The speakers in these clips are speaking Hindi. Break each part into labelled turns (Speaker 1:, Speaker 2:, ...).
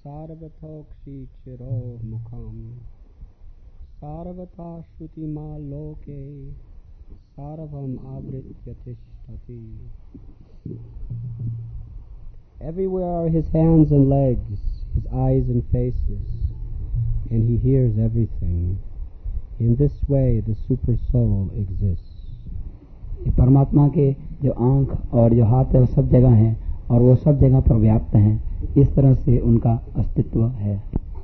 Speaker 1: सारवतोक्षिचिरो मुखम सारवता श्रुतिमा लोके sarvam avritya tishtati. Everywhere are his hands and legs, his eyes and faces, and he hears everything. In this way the super soul exists.
Speaker 2: परमात्मा के जो आंख और जो हाथ है वो सब जगह हैं और वो सब जगह पर व्याप्त हैं। इस तरह से उनका अस्तित्व है।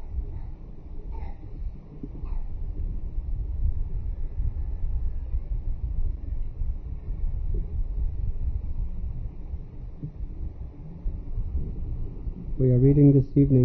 Speaker 1: We are reading this evening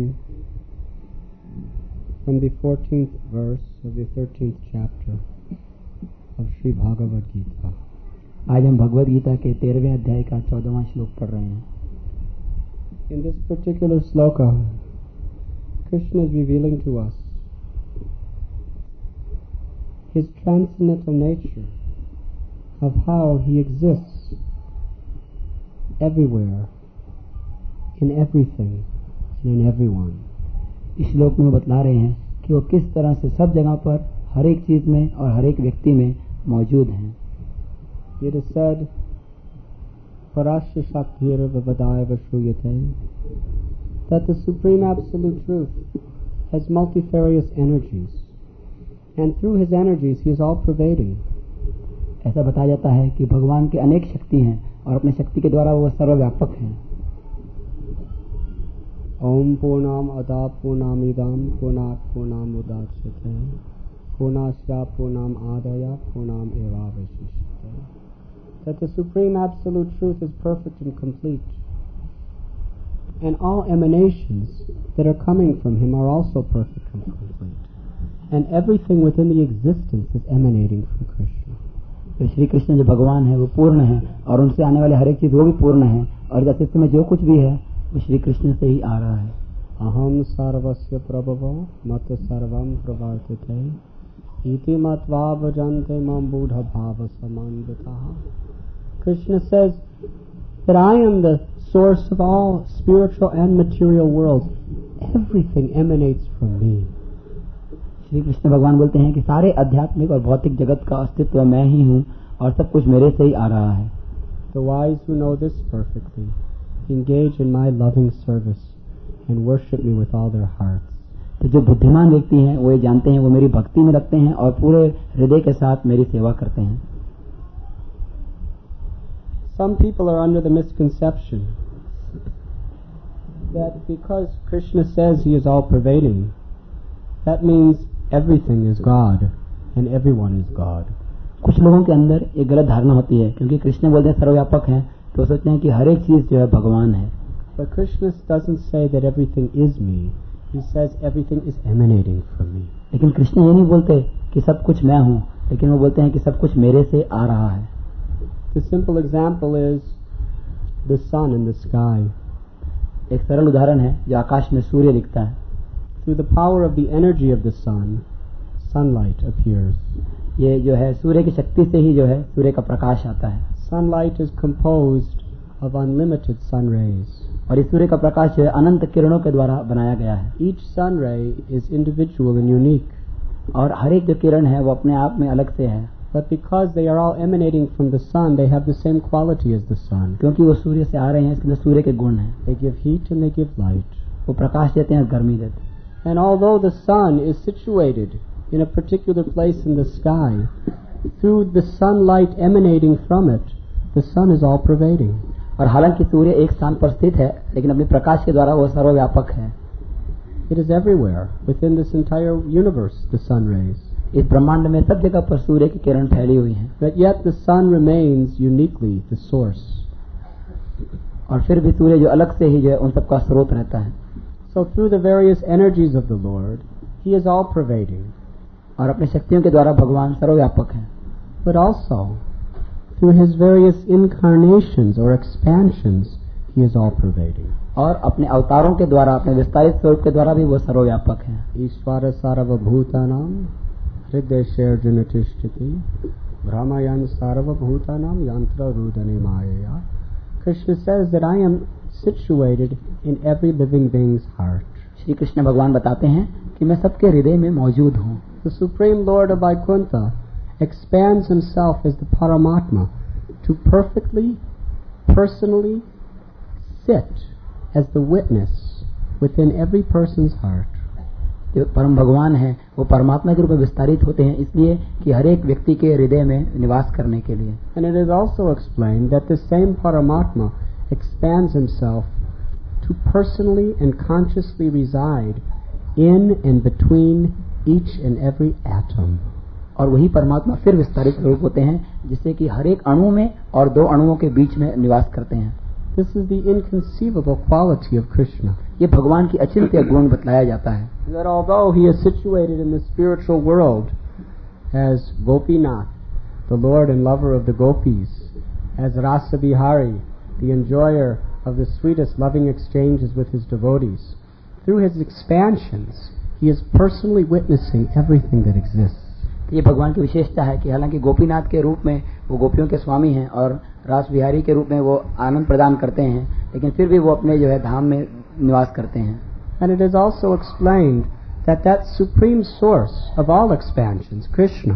Speaker 1: from the 14th verse of the 13th chapter of Sri Bhagavad Gita.
Speaker 2: आज हम भगवद गीता के 13वें अध्याय का 14वां श्लोक पढ़ रहे हैं।
Speaker 1: In this particular sloka, Krishna is revealing to us his transcendental nature of how he exists everywhere, in everything, and in everyone.
Speaker 2: इस श्लोक में वो बतला रहे हैं कि वो किस तरह से सब जगह पर हर एक चीज में और हर एक व्यक्ति में मौजूद हैं।
Speaker 1: It is said, Parasya Shaktir Vavadaya Shruyate, that the Supreme Absolute Truth has multifarious energies, and through his energies he is all-pervading.
Speaker 2: ऐसा बताया जाता है कि भगवान की अनेक शक्ति हैं और अपनी शक्ति के द्वारा वो सर्वव्यापक हैं।
Speaker 1: Om Purnam Ada Purnamidam Purnat Purnam Udachyate Purnasya Purnam Adaya Purnam Evavashishyate. That the Supreme Absolute Truth is perfect and complete, and all emanations that are coming from him are also perfect and complete, and everything within the existence is emanating from Krishna.
Speaker 2: तो श्री कृष्ण जो भगवान है वो पूर्ण है और उनसे आने वाले हर एक चीज वो भी पूर्ण है और अस्तित्व में जो कुछ भी है वो श्री कृष्ण से ही आ रहा है।
Speaker 1: अहम सर्वस्य प्रभवो मत सर्वं प्रवर्तते इति मत्वा भजन्ते मम बुद्ध भाव समन्विताः. Krishna says that I am the source of all spiritual and material worlds. Everything emanates from me.
Speaker 2: Shri Krishna भगवान बोलते हैं कि सारे आध्यात्मिक और भौतिक जगत का अस्तित्व मैं ही हूँ और सब कुछ मेरे से ही आ रहा है।
Speaker 1: The wise who know this perfectly engage in my loving service and worship me with all their hearts.
Speaker 2: तो जो बुद्धिमान व्यक्ति हैं वो ये जानते हैं, वो मेरी भक्ति में लगते हैं और पूरे हृदय के साथ मेरी सेवा करते हैं।
Speaker 1: Some people are under the misconception that because Krishna says he is all-pervading, that means everything is God and everyone is God.
Speaker 2: कुछ लोगों के अंदर एक गलत धारणा होती है क्योंकि कृष्ण बोलते हैं सर्वव्यापक हैं तो सोचते हैं कि हर एक चीज जो है भगवान है।
Speaker 1: But Krishna doesn't say that everything is me. He says everything is emanating from me.
Speaker 2: लेकिन कृष्ण ये नहीं बोलते कि सब कुछ मैं हूँ, लेकिन वो बोलते हैं कि सब कुछ मेरे से आ रहा है।
Speaker 1: The simple example is the sun in the sky.
Speaker 2: एक सरल उदाहरण है जो आकाश में सूर्य दिखता है।
Speaker 1: Through the power of the energy of the sun, sunlight appears.
Speaker 2: ये जो है सूर्य की शक्ति से ही जो है सूर्य का प्रकाश आता है।
Speaker 1: Sunlight is composed of unlimited sun rays.
Speaker 2: और इस सूर्य का प्रकाश जो है अनंत किरणों के द्वारा बनाया गया है।
Speaker 1: Each sun ray is individual and unique.
Speaker 2: और हर एक जो किरण है वो अपने आप में अलग से है।
Speaker 1: But because they are all emanating from the sun, they have the same quality as the sun.
Speaker 2: क्योंकि वो सूर्य से आ रहे हैं इसके अंदर सूर्य के गुण हैं।
Speaker 1: They give heat and they give light.
Speaker 2: वो प्रकाश देते हैं और गर्मी देते हैं।
Speaker 1: And although the sun is situated in a particular place in the sky, through the sunlight emanating from it, the sun is all-pervading.
Speaker 2: और हालांकि सूर्य एक स्थान पर स्थित है लेकिन अपने प्रकाश के द्वारा वो सर्वव्यापक है।
Speaker 1: It is everywhere within this entire universe, the sun rays.
Speaker 2: इस ब्रह्मांड में सब जगह पर सूर्य की किरण फैली हुई हैं।
Speaker 1: But yet the sun remains uniquely the source.
Speaker 2: और फिर भी सूर्य जो अलग से ही जो है उन सब का स्रोत रहता है।
Speaker 1: So through the various energies of the Lord, he is all-pervading.
Speaker 2: और अपनी शक्तियों के द्वारा भगवान सर्वव्यापक हैं।
Speaker 1: But also through his various incarnations or expansions, he is all-pervading.
Speaker 2: और अपने अवतारों के द्वारा अपने विस्तारित स्वरूप के द्वारा भी वो सर्वव्यापक हैं।
Speaker 1: ईश्वर सर्वभूतानां हृदयेषु तिष्ठति भ्रमयन् सर्वभूतानां यन्त्ररूढने मायया. Krishna says that I am situated in every living being's heart.
Speaker 2: Shri Krishna भगवान बताते हैं कि मैं सबके हृदय में मौजूद हूँ।
Speaker 1: The Supreme Lord of Vaikuntha expands himself as the Paramatma to perfectly, personally sit as the witness within every person's heart.
Speaker 2: जो परम भगवान है वो परमात्मा के रूप में विस्तारित होते हैं इसलिए कि हर एक व्यक्ति के हृदय में निवास करने के लिए।
Speaker 1: And it is also explained that the same Paramatma expands himself to personally and consciously reside in and between each and every atom.
Speaker 2: और वही परमात्मा फिर विस्तारित रूप होते हैं जिससे कि हर एक अणु में और दो अणुओं के बीच में निवास करते हैं।
Speaker 1: This is the inconceivable quality of Krishna.
Speaker 2: ये भगवान की अचिंत्य गुण बतलाया जाता है।
Speaker 1: That although he is situated in the spiritual world as Gopinath, the Lord and lover of the gopis, as Rasa Bihari, the enjoyer of the sweetest loving exchanges with his devotees, through his expansions, he is personally witnessing everything that exists.
Speaker 2: ये भगवान की विशेषता है कि हालांकि गोपीनाथ के रूप में वो गोपियों के स्वामी हैं और रास बिहारी के रूप में वो आनंद प्रदान करते हैं, लेकिन फिर भी वो अपने जो है धाम में निवास करते हैं।
Speaker 1: And it is also explained that supreme source of all expansions, Krishna,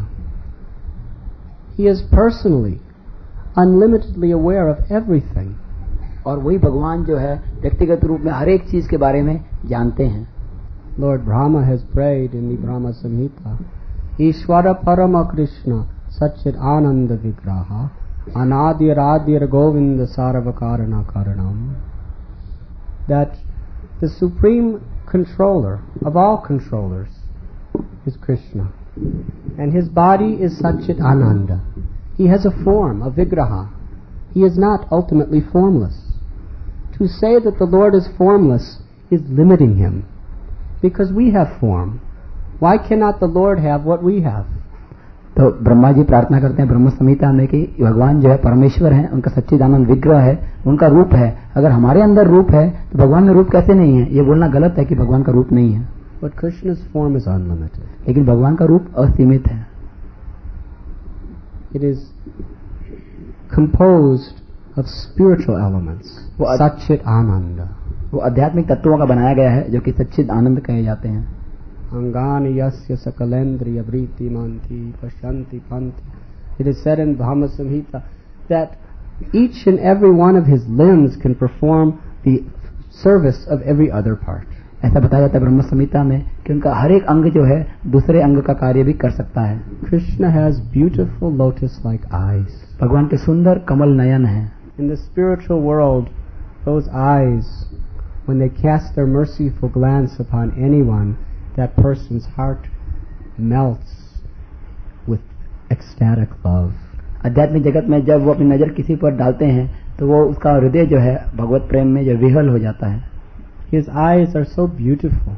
Speaker 1: he is personally, unlimitedly aware of everything.
Speaker 2: और वही भगवान जो है व्यक्तिगत रूप में हर एक चीज के बारे में जानते हैं।
Speaker 1: Lord Brahma has prayed in the Brahma Samhita, Ishvara Parama Krishna Satchit Ananda Vigraha Anadir Adir Govinda Sarvakarana Karanam, that the supreme controller of all controllers is Krishna, and his body is Satchit Ananda. He has a form, a Vigraha. He is not ultimately formless. To say that the Lord is formless is limiting him, because we have form. Why cannot the Lord have what we have?
Speaker 2: तो ब्रह्मा जी प्रार्थना करते हैं ब्रह्म संहिता में कि भगवान जो है परमेश्वर है, उनका सच्चिदानंद विग्रह है, उनका रूप है। अगर हमारे अंदर रूप है तो भगवान में रूप कैसे नहीं है? ये बोलना गलत है कि भगवान का रूप नहीं है।
Speaker 1: But Krishna's form is unlimited.
Speaker 2: लेकिन भगवान का रूप असीमित है।
Speaker 1: It is composed of spiritual elements. Satchit Ananda.
Speaker 2: वो आध्यात्मिक तत्वों का बनाया गया है जो कि सच्चिद आनंद कहे जाते हैं।
Speaker 1: Angani yasya sakalendriya vriti manti pashanti panti. It is said in Brahma Samhita that each and every one of his limbs can perform the service of every other part.
Speaker 2: ऐसा बताया जाता है ब्रह्म संहिता में कि उनका हर एक अंग जो है दूसरे अंग का कार्य भी कर सकता है।
Speaker 1: Krishna has beautiful lotus-like eyes.
Speaker 2: भगवान के सुंदर कमल नयन है।
Speaker 1: In the spiritual world, those eyes, when they cast their merciful glance upon anyone, that person's heart melts with ecstatic love.
Speaker 2: आध्यात्मिक जगत में जब वो अपनी नजर किसी पर डालते हैं तो वो उसका हृदय जो है भगवत प्रेम में जो विह्वल हो जाता है।
Speaker 1: His eyes are so beautiful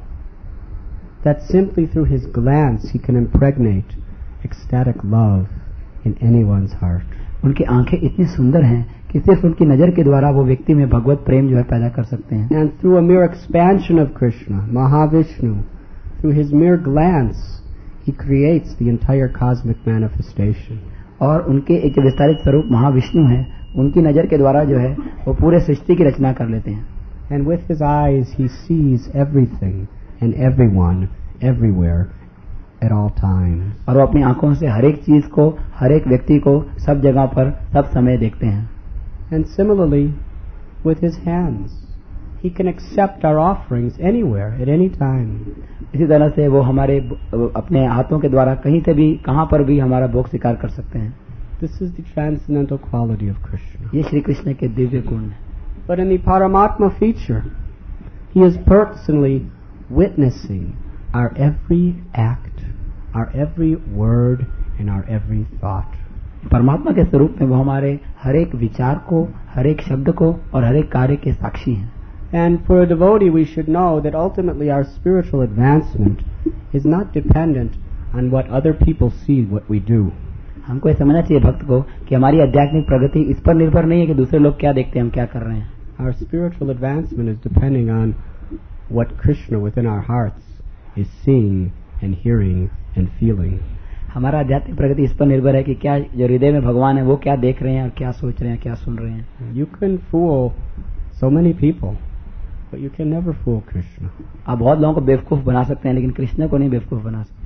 Speaker 1: that simply through his glance he can impregnate ecstatic love in anyone's heart.
Speaker 2: उनकी आंखें इतनी सुंदर हैं कि सिर्फ उनकी नजर के द्वारा वो व्यक्ति में भगवत प्रेम जो है पैदा कर सकते हैं।
Speaker 1: And through a mere expansion of Krishna, Mahavishnu, through his mere glance, he creates the entire cosmic manifestation.
Speaker 2: और उनके एक विस्तारित स्वरूप महाविष्णु है, उनकी नजर के द्वारा जो है वो पूरे सृष्टि की रचना कर लेते हैं।
Speaker 1: And with his eyes he sees everything and everyone, everywhere, at all times.
Speaker 2: और वो अपनी आंखों से हर एक चीज को, हर एक व्यक्ति को सब जगह पर सब समय देखते हैं।
Speaker 1: And similarly, with his hands, he can accept our offerings anywhere, at any time.
Speaker 2: इसी तरह से वो हमारे अपने हाथों के द्वारा कहीं से भी कहां पर भी हमारा भोग स्वीकार कर सकते हैं।
Speaker 1: This is the transcendental quality of Krishna.
Speaker 2: ये श्री कृष्ण के दिव्य गुण हैं।
Speaker 1: But in the Paramatma feature, he is personally witnessing our every act, our every word, and our every thought.
Speaker 2: परमात्मा के स्वरूप में वो हमारे हर एक विचार को, हर एक शब्द को और हर एक कार्य के साक्षी हैं।
Speaker 1: And for a devotee, we should know that ultimately our spiritual advancement is not dependent on what other people see what we do.
Speaker 2: हमको ये समझना चाहिए भक्त को कि हमारी आध्यात्मिक प्रगति इस पर निर्भर नहीं है कि दूसरे लोग क्या देखते हैं, हम क्या कर रहे हैं।
Speaker 1: Our spiritual advancement is depending on what Krishna within our hearts is seeing and hearing and feeling.
Speaker 2: हमारा आध्यात्मिक प्रगति इस पर निर्भर है कि क्या जो हृदय में भगवान है वो क्या देख रहे हैं और क्या सोच रहे हैं, क्या सुन रहे हैं।
Speaker 1: You can fool so many people But you can never fool Krishna.
Speaker 2: आप बहुत लोगों को बेवकूफ बना सकते हैं, लेकिन कृष्ण को नहीं बेवकूफ बना सकते.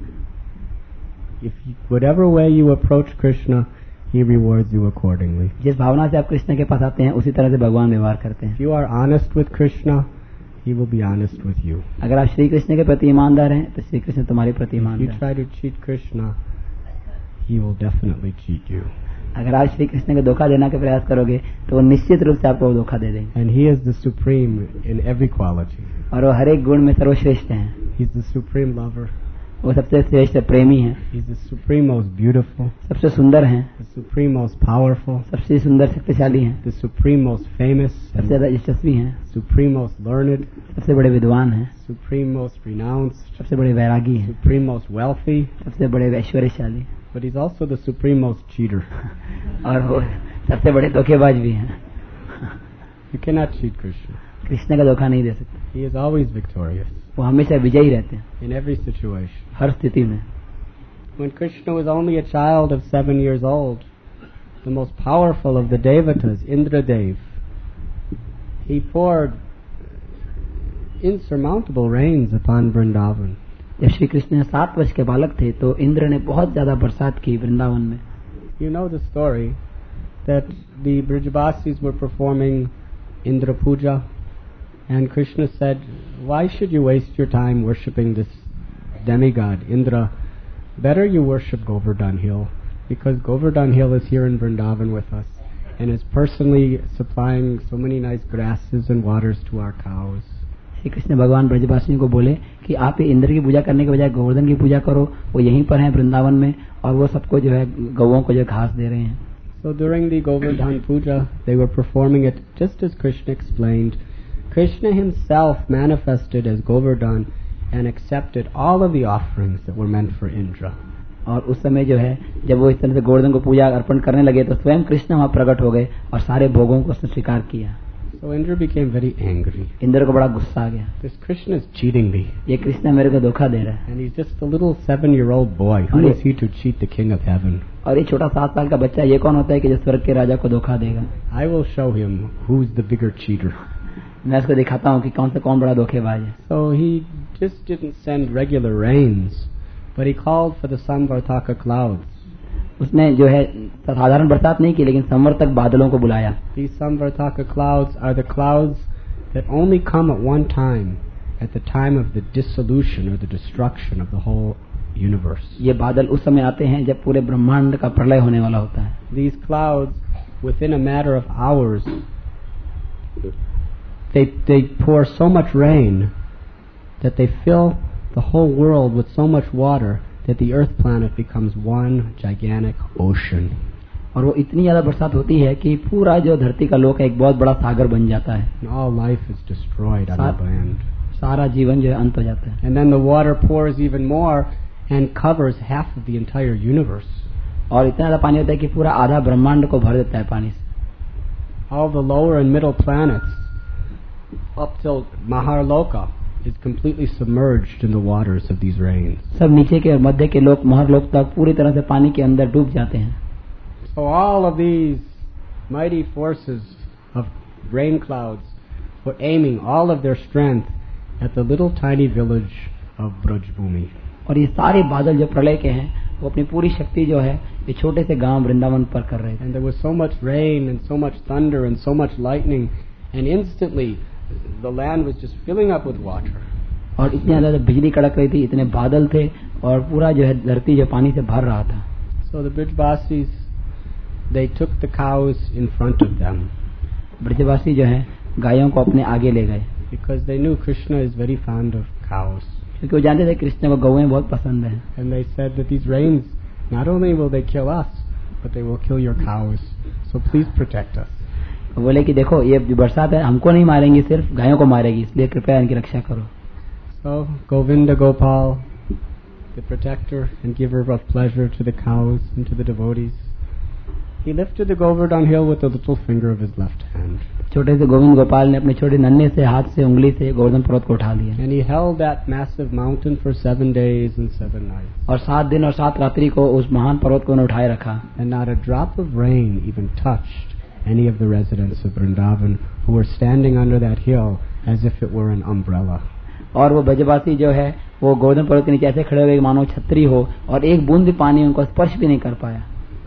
Speaker 1: Whatever way you approach Krishna, he rewards you accordingly.
Speaker 2: जिस भावना से आप कृष्ण के पास आते हैं उसी तरह से भगवान व्यवहार करते हैं.
Speaker 1: If you are honest with Krishna, he will be honest with you.
Speaker 2: अगर आप श्री कृष्ण के प्रति ईमानदार हैं तो श्री कृष्ण तुम्हारे प्रति
Speaker 1: If you
Speaker 2: ईमानदार.
Speaker 1: try to cheat Krishna, he will definitely cheat you.
Speaker 2: अगर आप श्री कृष्ण को धोखा देने का प्रयास करोगे तो वो निश्चित रूप से आपको धोखा दे देंगे.
Speaker 1: And he is the supreme in every quality.
Speaker 2: और वो हर एक गुण में सर्वश्रेष्ठ हैं.
Speaker 1: He's the supreme lover.
Speaker 2: वो सबसे श्रेष्ठ प्रेमी हैं.
Speaker 1: He's the supreme most beautiful.
Speaker 2: सबसे सुंदर हैं.
Speaker 1: The supreme most powerful.
Speaker 2: सबसे सुंदर शक्तिशाली हैं.
Speaker 1: The supreme most famous.
Speaker 2: सबसे ज्यादा यशस्वी हैं.
Speaker 1: Supreme most learned.
Speaker 2: सबसे बड़े विद्वान हैं.
Speaker 1: Supreme most renounced.
Speaker 2: सबसे बड़े वैरागी हैं.
Speaker 1: Supreme most wealthy.
Speaker 2: सबसे बड़े ऐश्वर्यशाली.
Speaker 1: But he's also the supreme most cheater.
Speaker 2: और वो सबसे बड़े धोखेबाज भी हैं.
Speaker 1: You cannot cheat Krishna.
Speaker 2: Krishna का धोखा नहीं दे सकते.
Speaker 1: He is always victorious.
Speaker 2: वो हमेशा विजयी रहते हैं.
Speaker 1: In every situation.
Speaker 2: हर स्थिति में.
Speaker 1: When Krishna was only a child of 7 years old, the most powerful of the Devatas, Indradev, he poured insurmountable rains upon Vrindavan.
Speaker 2: जब श्री कृष्ण 7 वर्ष के बालक थे तो इंद्र ने बहुत ज्यादा बरसात की वृंदावन में.
Speaker 1: You know the story that the Brajavasis were performing Indra Puja, and Krishna said, "Why should you waste your time worshipping this demigod Indra? Better you worship Govardhan Hill, because Govardhan Hill is here in Vrindavan with us and is personally supplying so many nice grasses and waters to our cows."
Speaker 2: Shri Krishna भगवान ब्रजवासियों को बोले कि आप ये इंद्र की पूजा करने के बजाय गोवर्धन की पूजा करो. वो यहीं पर हैं वृंदावन में और वो सबको जो है गौओं को जो घास दे रहे हैं.
Speaker 1: So during the Govardhan Puja, they were performing it just as Krishna explained. Krishna himself manifested as Govardhan and accepted all of the offerings that were meant for Indra.
Speaker 2: और उस समय जो है जब वो इस तरह से गोवर्धन को पूजा अर्पण करने लगे तो स्वयं कृष्ण वहाँ प्रकट हो गए और सारे भोगों को उसने स्वीकार किया.
Speaker 1: So Indra became very angry.
Speaker 2: Indra को बड़ा गुस्सा आ गया.
Speaker 1: This Krishna is cheating me.
Speaker 2: ये कृष्ण मेरे को धोखा दे रहा है.
Speaker 1: And he's just a little 7-year-old boy. Who is he to cheat the king of heaven?
Speaker 2: और ये छोटा 7 साल का बच्चा ये कौन होता है कि जो स्वर्ग के राजा को धोखा देगा.
Speaker 1: I will show him who's the bigger cheater.
Speaker 2: मैं उसको दिखाता हूँ कि कौन बड़ा धोखेबाज है.
Speaker 1: So he just didn't send regular rains, but he called for the Samvartaka clouds.
Speaker 2: उसने जो है साधारण बरसात नहीं की लेकिन संवर्तक बादलों को बुलाया.
Speaker 1: These Samvartaka clouds are the clouds that only come at one time, at the time of the dissolution or the destruction of the whole universe.
Speaker 2: ये बादल उस समय आते हैं जब पूरे ब्रह्मांड का प्रलय होने वाला होता है.
Speaker 1: These clouds, within a matter of hours, they pour so much rain that they fill the whole world with so much water that the earth planet becomes one gigantic ocean.
Speaker 2: और वो इतनी ज्यादा बरसात होती है कि पूरा जो धरती का लोक है एक बहुत बड़ा सागर बन जाता है.
Speaker 1: And all life is destroyed on the land.
Speaker 2: सारा जीवन जो है अंत हो जाता है.
Speaker 1: And then the water pours even more and covers half of the entire universe.
Speaker 2: और इतना ज्यादा पानी होता है कि पूरा आधा ब्रह्मांड को भर देता है पानी से.
Speaker 1: All the lower and middle planets up till Maharloka is completely submerged in the waters of these rains.
Speaker 2: सब नीचे के और मध्य के लोक महरलोक तक पूरी तरह से पानी के अंदर डूब जाते हैं.
Speaker 1: So all of these mighty forces of rain clouds were aiming all of their strength at the little tiny village of Brajbhumi.
Speaker 2: और ये सारे बादल जो प्रलय के हैं वो अपनी पूरी शक्ति जो है ये छोटे से गांव वृंदावन पर कर रहे थे.
Speaker 1: And there was so much rain and so much thunder and so much lightning, and instantly the land was just filling up with water.
Speaker 2: और इतनी ज्यादा बिजली कड़क रही थी, इतने बादल थे और पूरा जो है धरती जो पानी से भर रहा था.
Speaker 1: So the Brijvasis, they took the cows in front of them.
Speaker 2: ब्रजवासी जो है गायों को अपने आगे ले गए.
Speaker 1: Because they knew Krishna is very fond of cows.
Speaker 2: क्योंकि वो जानते थे कृष्ण को गौएं बहुत पसंद है.
Speaker 1: And they said that these rains, not only will they kill us, but they will kill your cows. So please protect us.
Speaker 2: बोले कि देखो ये बरसात है हमको नहीं मारेंगी, सिर्फ गायों को मारेगी, इसलिए कृपया इनकी रक्षा करो.
Speaker 1: So Govinda Gopal, the protector and giver of pleasure to the cows and to the devotees, he lifted the Govardhan hill with the little finger of his left hand.
Speaker 2: छोटे से गोविंद गोपाल ने अपने छोटे नन्हे से हाथ से उंगली से गोवर्धन पर्वत को उठा लिया.
Speaker 1: And he held that massive mountain for 7 days and 7 nights.
Speaker 2: और 7 दिन और 7 रात्रि को उस महान पर्वत को उन्होंने उठाए रखा.
Speaker 1: And not a drop of rain even touched any of the residents of Vrindavan who were standing under that hill as if it were an umbrella.
Speaker 2: और वो ब्रजवासी जो है वो गोवर्धन पर्वत के नीचे ऐसे खड़े हो गए मानो छतरी हो, और एक बूंद भी पानी उनको स्पर्श भी नहीं कर पाया।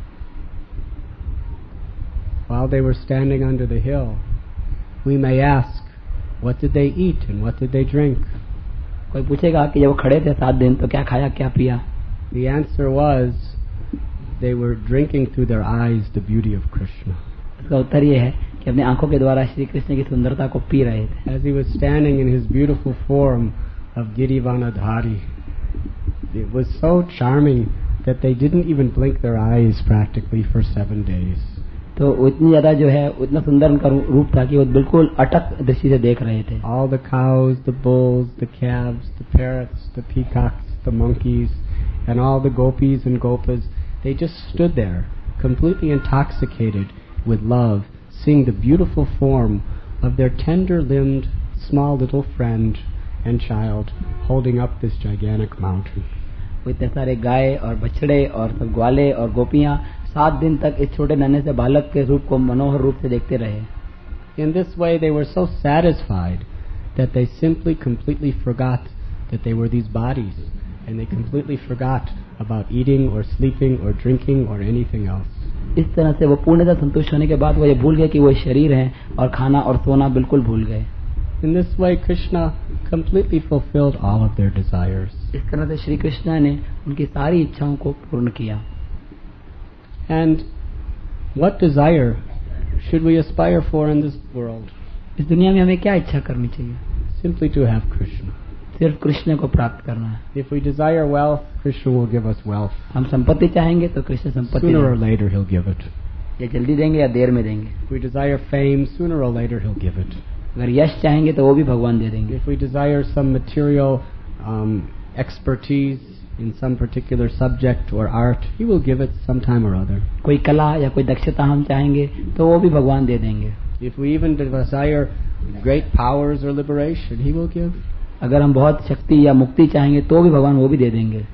Speaker 1: While they were standing under the hill, we may ask, what did they eat and what did they drink?
Speaker 2: कोई पूछेगा कि जब वो खड़े थे 7 दिन तो क्या खाया क्या पिया?
Speaker 1: The answer was, they were drinking through their eyes the beauty of Krishna.
Speaker 2: इसका उत्तर ये है कि अपनी आंखों के द्वारा श्री कृष्ण की सुंदरता को पी रहे थे।
Speaker 1: As he was standing in his beautiful form of Girivanadhari, it was so charming that they didn't even blink their eyes practically for 7 days.
Speaker 2: तो उतनी ज्यादा जो है उतना सुंदर उनका रूप था कि वो बिल्कुल अटक दृष्टि से देख रहे थे।
Speaker 1: All the cows, the bulls, the calves, the parrots, the peacocks, the monkeys, and all the gopis and gopas, they just stood there, completely intoxicated with love, seeing the beautiful form of their tender-limbed, small little friend and child holding up this gigantic mountain.
Speaker 2: वो इतने सारे गाय और बछड़े और सब ग्वाले और गोपियां 7 दिन तक इस छोटे नन्हे से बालक के रूप को मनोहर रूप से देखते रहे।
Speaker 1: In this way, they were so satisfied that they simply completely forgot that they were these bodies, and they completely forgot about eating or sleeping or drinking or anything else.
Speaker 2: इस तरह से वो पूर्णतः संतुष्ट होने के बाद वो ये भूल गए कि वो शरीर हैं और खाना और सोना बिल्कुल भूल गए।
Speaker 1: In this way, Krishna completely fulfilled all of their desires.
Speaker 2: इस तरह से श्री कृष्ण ने उनकी सारी इच्छाओं को पूर्ण किया।
Speaker 1: And what desire should we aspire for in this world?
Speaker 2: इस दुनिया में हमें क्या इच्छा करनी चाहिए?
Speaker 1: Simply to have Krishna.
Speaker 2: सिर्फ कृष्ण को प्राप्त करना है।
Speaker 1: If we desire wealth, Krishna will give us wealth.
Speaker 2: हम संपत्ति चाहेंगे तो कृष्ण संपत्ति
Speaker 1: Sooner or later, he'll give it.
Speaker 2: या जल्दी देंगे या देर में देंगे।
Speaker 1: If we desire fame, sooner or later, he'll give it.
Speaker 2: अगर यश चाहेंगे तो वो भी भगवान दे देंगे।
Speaker 1: If we desire some material expertise in some particular subject or art, he will give it sometime or other.
Speaker 2: कोई कला या कोई दक्षता हम चाहेंगे तो वो भी भगवान दे देंगे।
Speaker 1: If we even desire great powers or liberation, he will give.
Speaker 2: अगर हम बहुत शक्ति या मुक्ति चाहेंगे तो भी भगवान वो भी दे देंगे।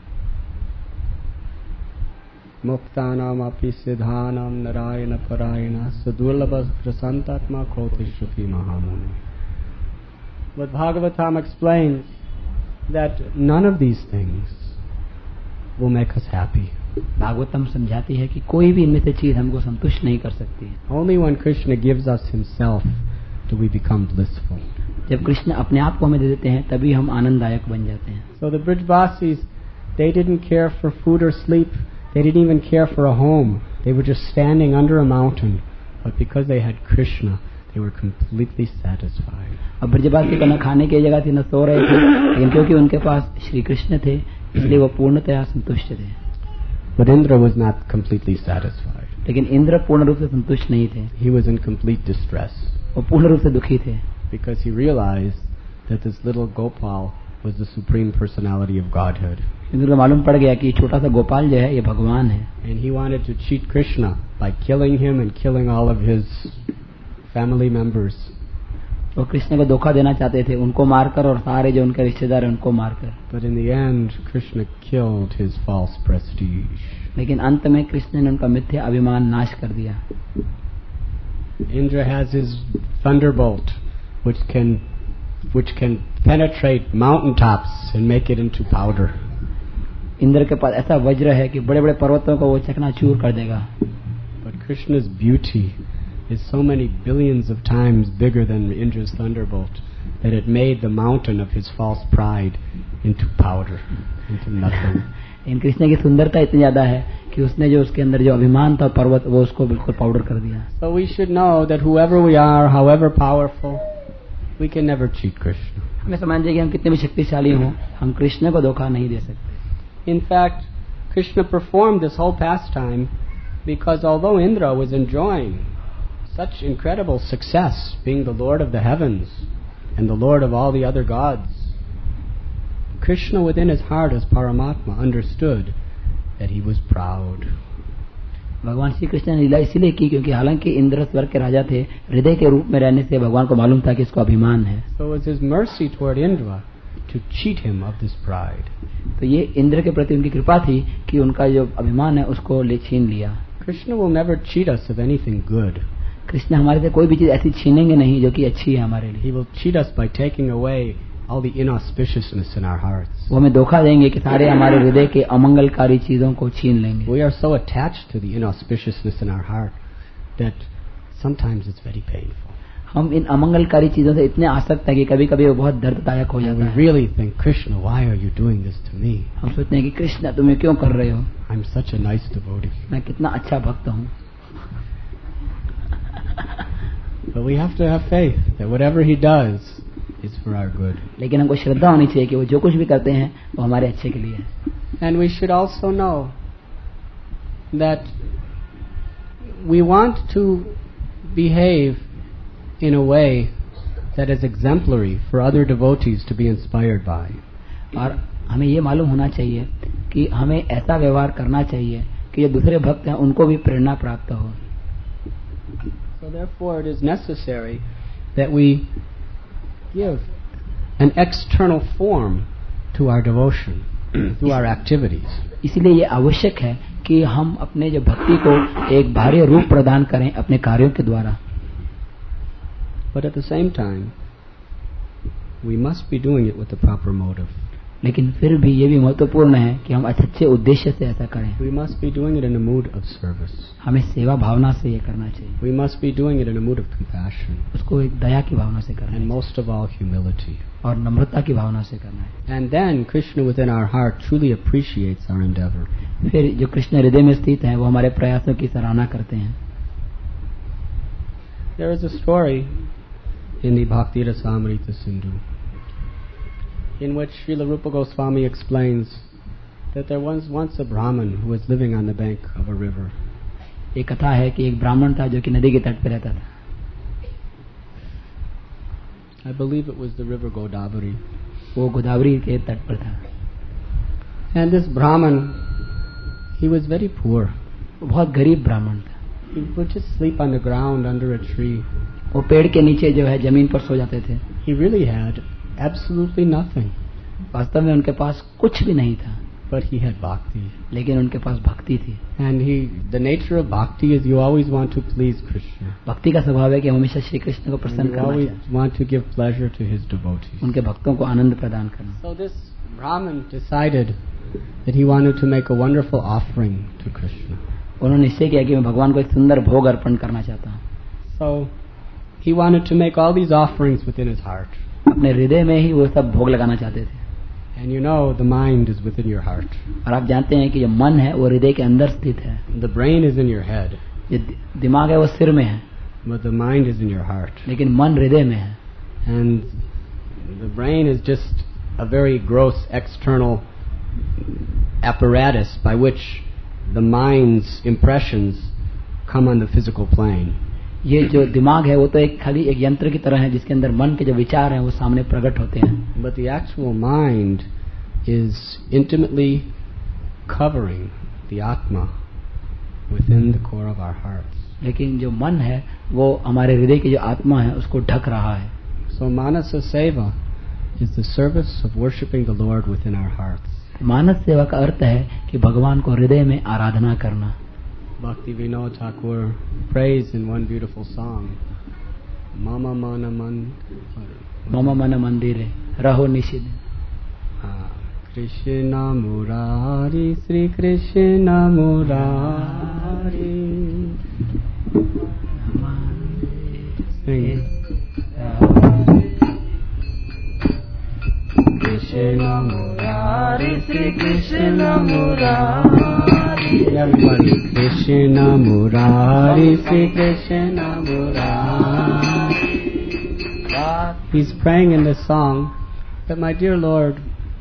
Speaker 1: मुक्तानाम अपि सिद्धानाम नारायण परायण सुदुर्लभ प्रसन्नात्मा कोटिश्रुति महामुनि. But Bhagavatam explains that none of these things will make us happy.
Speaker 2: Bhagavatam समझाती है कि कोई भी इनमें से चीज हमको संतुष्ट नहीं कर सकती।
Speaker 1: Only when Krishna gives us himself do we become blissful.
Speaker 2: जब कृष्ण अपने आप को हमें दे देते हैं तभी हम आनंददायक बन जाते हैं।
Speaker 1: So the Brijvasis, they didn't care for food or sleep. They didn't even care for a home. They were just standing under a mountain. But because they had Krishna, they were completely satisfied.
Speaker 2: अब ब्रजवासी को न खाने की जगह थी न सो रहे थे, लेकिन क्योंकि उनके पास श्री कृष्ण थे इसलिए वो पूर्णतया संतुष्ट थे।
Speaker 1: But Indra was not completely satisfied.
Speaker 2: लेकिन इंद्र पूर्ण रूप से संतुष्ट नहीं थे।
Speaker 1: He was in complete distress.
Speaker 2: वो पूर्ण रूप से दुखी थे।
Speaker 1: Because he realized that this little Gopal was the supreme personality of Godhood.
Speaker 2: इनको मालूम पड़ गया कि छोटा सा गोपाल जो है ये भगवान है।
Speaker 1: And he wanted to cheat Krishna by killing him and killing all of his family members.
Speaker 2: वो कृष्ण को धोखा देना चाहते थे, उनको मारकर और सारे जो उनके रिश्तेदार हैं उनको मारकर।
Speaker 1: But in the end, Krishna killed his false prestige.
Speaker 2: लेकिन अंत में कृष्ण ने उनका मिथ्या अभिमान नाश कर दिया।
Speaker 1: Indra has his thunderbolt, which can penetrate mountaintops and make it into powder.
Speaker 2: Indra के पास ऐसा वज्र है कि बड़े बड़े पर्वतों को वो चकनाचूर कर देगा।
Speaker 1: But Krishna's beauty is so many billions of times bigger than Indra's thunderbolt that it made the mountain of his false pride into powder, into nothing.
Speaker 2: इन कृष्ण की सुंदरता इतनी ज्यादा है कि उसने जो उसके अंदर जो अभिमान था पर्वत वो उसको बिल्कुल पाउडर कर दिया।
Speaker 1: So we should know that whoever we are, however powerful, we can never cheat Krishna.
Speaker 2: हमें समझना चाहिए कि हम कितने भी शक्तिशाली हों, हम कृष्ण को धोखा नहीं दे सकते।
Speaker 1: In fact, Krishna performed this whole pastime because although Indra was enjoying such incredible success, being the Lord of the heavens and the Lord of all the other gods, Krishna within his heart as Paramatma understood that he was proud.
Speaker 2: भगवान श्री कृष्ण ने लीला इसीलिए की क्योंकि हालांकि इंद्र स्वर्ग के राजा थे, हृदय के रूप में रहने से भगवान को मालूम था कि इसको अभिमान है।
Speaker 1: So it was his mercy toward Indra to cheat him of this pride.
Speaker 2: तो ये इंद्र के प्रति उनकी कृपा थी कि उनका जो अभिमान है उसको ले छीन लिया।
Speaker 1: Krishna will never cheat us of anything good.
Speaker 2: Krishna हमारे से कोई भी चीज ऐसी छीनेंगे नहीं जो कि अच्छी है हमारे लिए.
Speaker 1: He will cheat us by taking away all the inauspiciousness in our hearts.
Speaker 2: वो हमें धोखा देंगे कि सारे हमारे हृदय के अमंगलकारी चीजों को छीन लेंगे.
Speaker 1: We are so attached to the inauspiciousness in our heart that sometimes it's very painful.
Speaker 2: हम इन अमंगलकारी चीजों से इतने आसक्त हैं कि कभी-कभी वो बहुत दर्ददायक हो जाता
Speaker 1: We
Speaker 2: है.
Speaker 1: really think, Krishna, why are you doing this to me?
Speaker 2: हम सोचते हैं कि कृष्ण तुम ये क्यों कर रहे हो?
Speaker 1: I'm such a nice devotee.
Speaker 2: मैं कितना अच्छा भक्त हूँ.
Speaker 1: But we have to have faith that whatever he does is for our good.
Speaker 2: लेकिन हमको श्रद्धा होनी चाहिए कि वो जो कुछ भी करते हैं वो हमारे अच्छे के लिए है.
Speaker 1: And we should also know that we want to behave in a way that is exemplary for other devotees to be inspired by.
Speaker 2: और हमें ये मालूम होना चाहिए कि हमें ऐसा व्यवहार करना चाहिए कि जो दूसरे भक्त हैं उनको भी प्रेरणा प्राप्त हो.
Speaker 1: So therefore it is necessary that we give an external form to our devotion through our activities.
Speaker 2: इसलिए ये आवश्यक है कि हम अपने जो भक्ति को एक बाह्य रूप प्रदान करें अपने कार्यों के द्वारा.
Speaker 1: But at the same time, we must be doing it with the proper motive.
Speaker 2: लेकिन फिर भी ये भी महत्वपूर्ण है कि हम अच्छे उद्देश्य से ऐसा करें.
Speaker 1: We must be doing it in a mood of service.
Speaker 2: हमें सेवा भावना से ये करना चाहिए.
Speaker 1: We must be doing it in a mood of compassion.
Speaker 2: उसको एक दया की भावना से करना है.
Speaker 1: And most of all, humility.
Speaker 2: और नम्रता की भावना से करना है.
Speaker 1: And then Krishna within our heart truly appreciates our endeavor.
Speaker 2: फिर जो कृष्ण हृदय में स्थित है वो हमारे प्रयासों की सराहना करते हैं.
Speaker 1: There is a story in the Bhakti Rasamrita Sindhu in which Srila Rupa Goswami explains that there was once a Brahmin who was living on the bank of a river.
Speaker 2: एक कथा है कि एक ब्राह्मण था जो कि नदी के तट पर रहता था.
Speaker 1: I believe it was the river Godavari.
Speaker 2: वो गोदावरी के तट पर था.
Speaker 1: And this Brahmin, he was very poor.
Speaker 2: वो बहुत गरीब ब्राह्मण था.
Speaker 1: He would just sleep on the ground under a tree.
Speaker 2: वो पेड़ के नीचे जो है जमीन पर सो जाते थे.
Speaker 1: He really had absolutely nothing.
Speaker 2: वास्तव में उनके पास कुछ भी नहीं था.
Speaker 1: But he had bhakti.
Speaker 2: लेकिन उनके पास भक्ति थी.
Speaker 1: And the nature of bhakti is you always want to please Krishna.
Speaker 2: भक्ति का स्वभाव है कि हमेशा श्री कृष्ण को प्रसन्न
Speaker 1: You
Speaker 2: करना
Speaker 1: always
Speaker 2: चाहिए.
Speaker 1: want to give pleasure to his devotees.
Speaker 2: उनके भक्तों को आनंद प्रदान करना.
Speaker 1: So this Brahmin decided that he wanted to make a wonderful offering to Krishna.
Speaker 2: उन्होंने निश्चय किया कि मैं भगवान को एक सुंदर भोग अर्पण करना चाहता हूँ.
Speaker 1: So he wanted to make all these offerings within his heart.
Speaker 2: अपने हृदय में ही वो सब भोग लगाना चाहते थे.
Speaker 1: And you know the mind is within your heart.
Speaker 2: और आप जानते हैं कि जो मन है वो हृदय के अंदर स्थित है.
Speaker 1: The brain is in your head.
Speaker 2: जो दिमाग है वो सिर में है.
Speaker 1: But the mind is in your heart.
Speaker 2: लेकिन मन हृदय में है.
Speaker 1: And the brain is just a very gross external apparatus by which the mind's impressions come on the physical plane.
Speaker 2: ये जो दिमाग है वो तो एक खाली एक यंत्र की तरह है जिसके अंदर मन के जो विचार हैं वो सामने प्रकट होते हैं.
Speaker 1: But the actual mind is intimately covering the Atma within the core of our hearts.
Speaker 2: लेकिन जो मन है वो हमारे हृदय की जो आत्मा है उसको ढक रहा है.
Speaker 1: So Manasa Seva is the service of worshipping the Lord within our hearts.
Speaker 2: मानस सेवा का अर्थ है कि भगवान को हृदय में आराधना करना.
Speaker 1: Bhakti Vinod Thakur prays in one beautiful song, Mama Mana
Speaker 2: Mandire Raho Nishid.
Speaker 1: Krishna Murari Sri Krishna Murari. Sing. Krishna Murari Sri Krishna Murari. Everybody. Krishna Murari Sri Krishna Murari. He's praying in this song that, my dear Lord,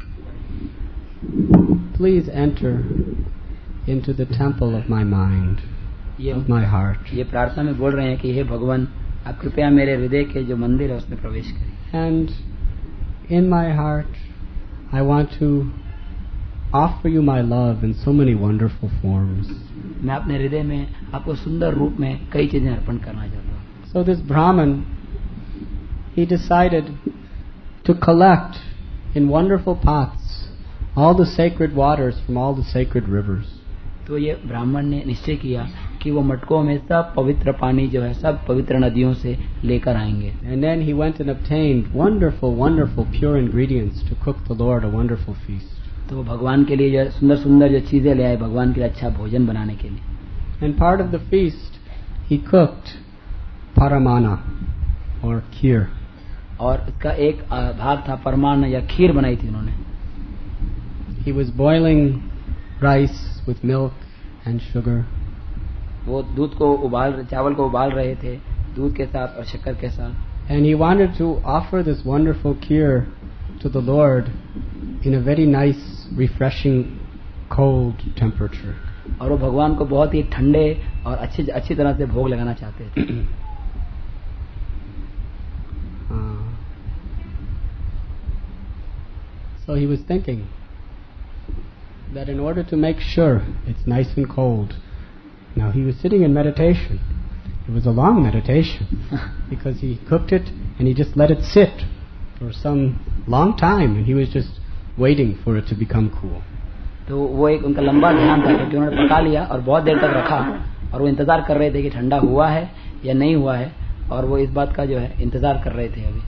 Speaker 1: please enter into the temple of my mind, of my heart.
Speaker 2: ये प्रार्थना में बोल रहे हैं कि हे भगवान आप कृपया मेरे हृदय के जो मंदिर है उसमें प्रवेश करें.
Speaker 1: And in my heart I want to offer you my love in so many wonderful forms.
Speaker 2: मैं अपने हृदय में आपको सुंदर रूप में कई चीजें अर्पण करना चाहता हूँ.
Speaker 1: So this Brahmin, he decided to collect in wonderful pots all the sacred waters from all the sacred rivers.
Speaker 2: तो ये ब्राह्मण ने निश्चय किया कि वो मटकों में सब पवित्र पानी जो है सब पवित्र नदियों से लेकर आएंगे.
Speaker 1: And then he went and obtained wonderful, wonderful pure ingredients to cook the Lord a wonderful feast.
Speaker 2: तो भगवान के लिए जो सुंदर सुंदर जो चीजें ले आए भगवान के लिए अच्छा भोजन बनाने के लिए.
Speaker 1: And part of the feast he cooked paramana or kheer.
Speaker 2: और इसका एक भाग था परमान या खीर बनाई थी उन्होंने.
Speaker 1: He was boiling rice with milk and sugar.
Speaker 2: वो दूध को चावल को उबाल रहे थे दूध के साथ और शक्कर के साथ.
Speaker 1: And he wanted to offer this wonderful kheer to the Lord in a very nice, refreshing, cold temperature.
Speaker 2: और वो भगवान को बहुत ही ठंडे और अच्छी तरह से भोग लगाना चाहते थे.
Speaker 1: So he was thinking that in order to make sure it's nice and cold, now he was sitting in meditation. It was a long meditation because he cooked it and he just let it sit for some long time and he was just waiting for it to become cool.
Speaker 2: तो वो एक उनका लंबा ध्यान था क्योंकि उन्होंने पका लिया और बहुत देर तक रखा और वो इंतजार कर रहे थे कि ठंडा हुआ है या नहीं हुआ है और वो इस बात का जो है इंतजार कर रहे थे अभी.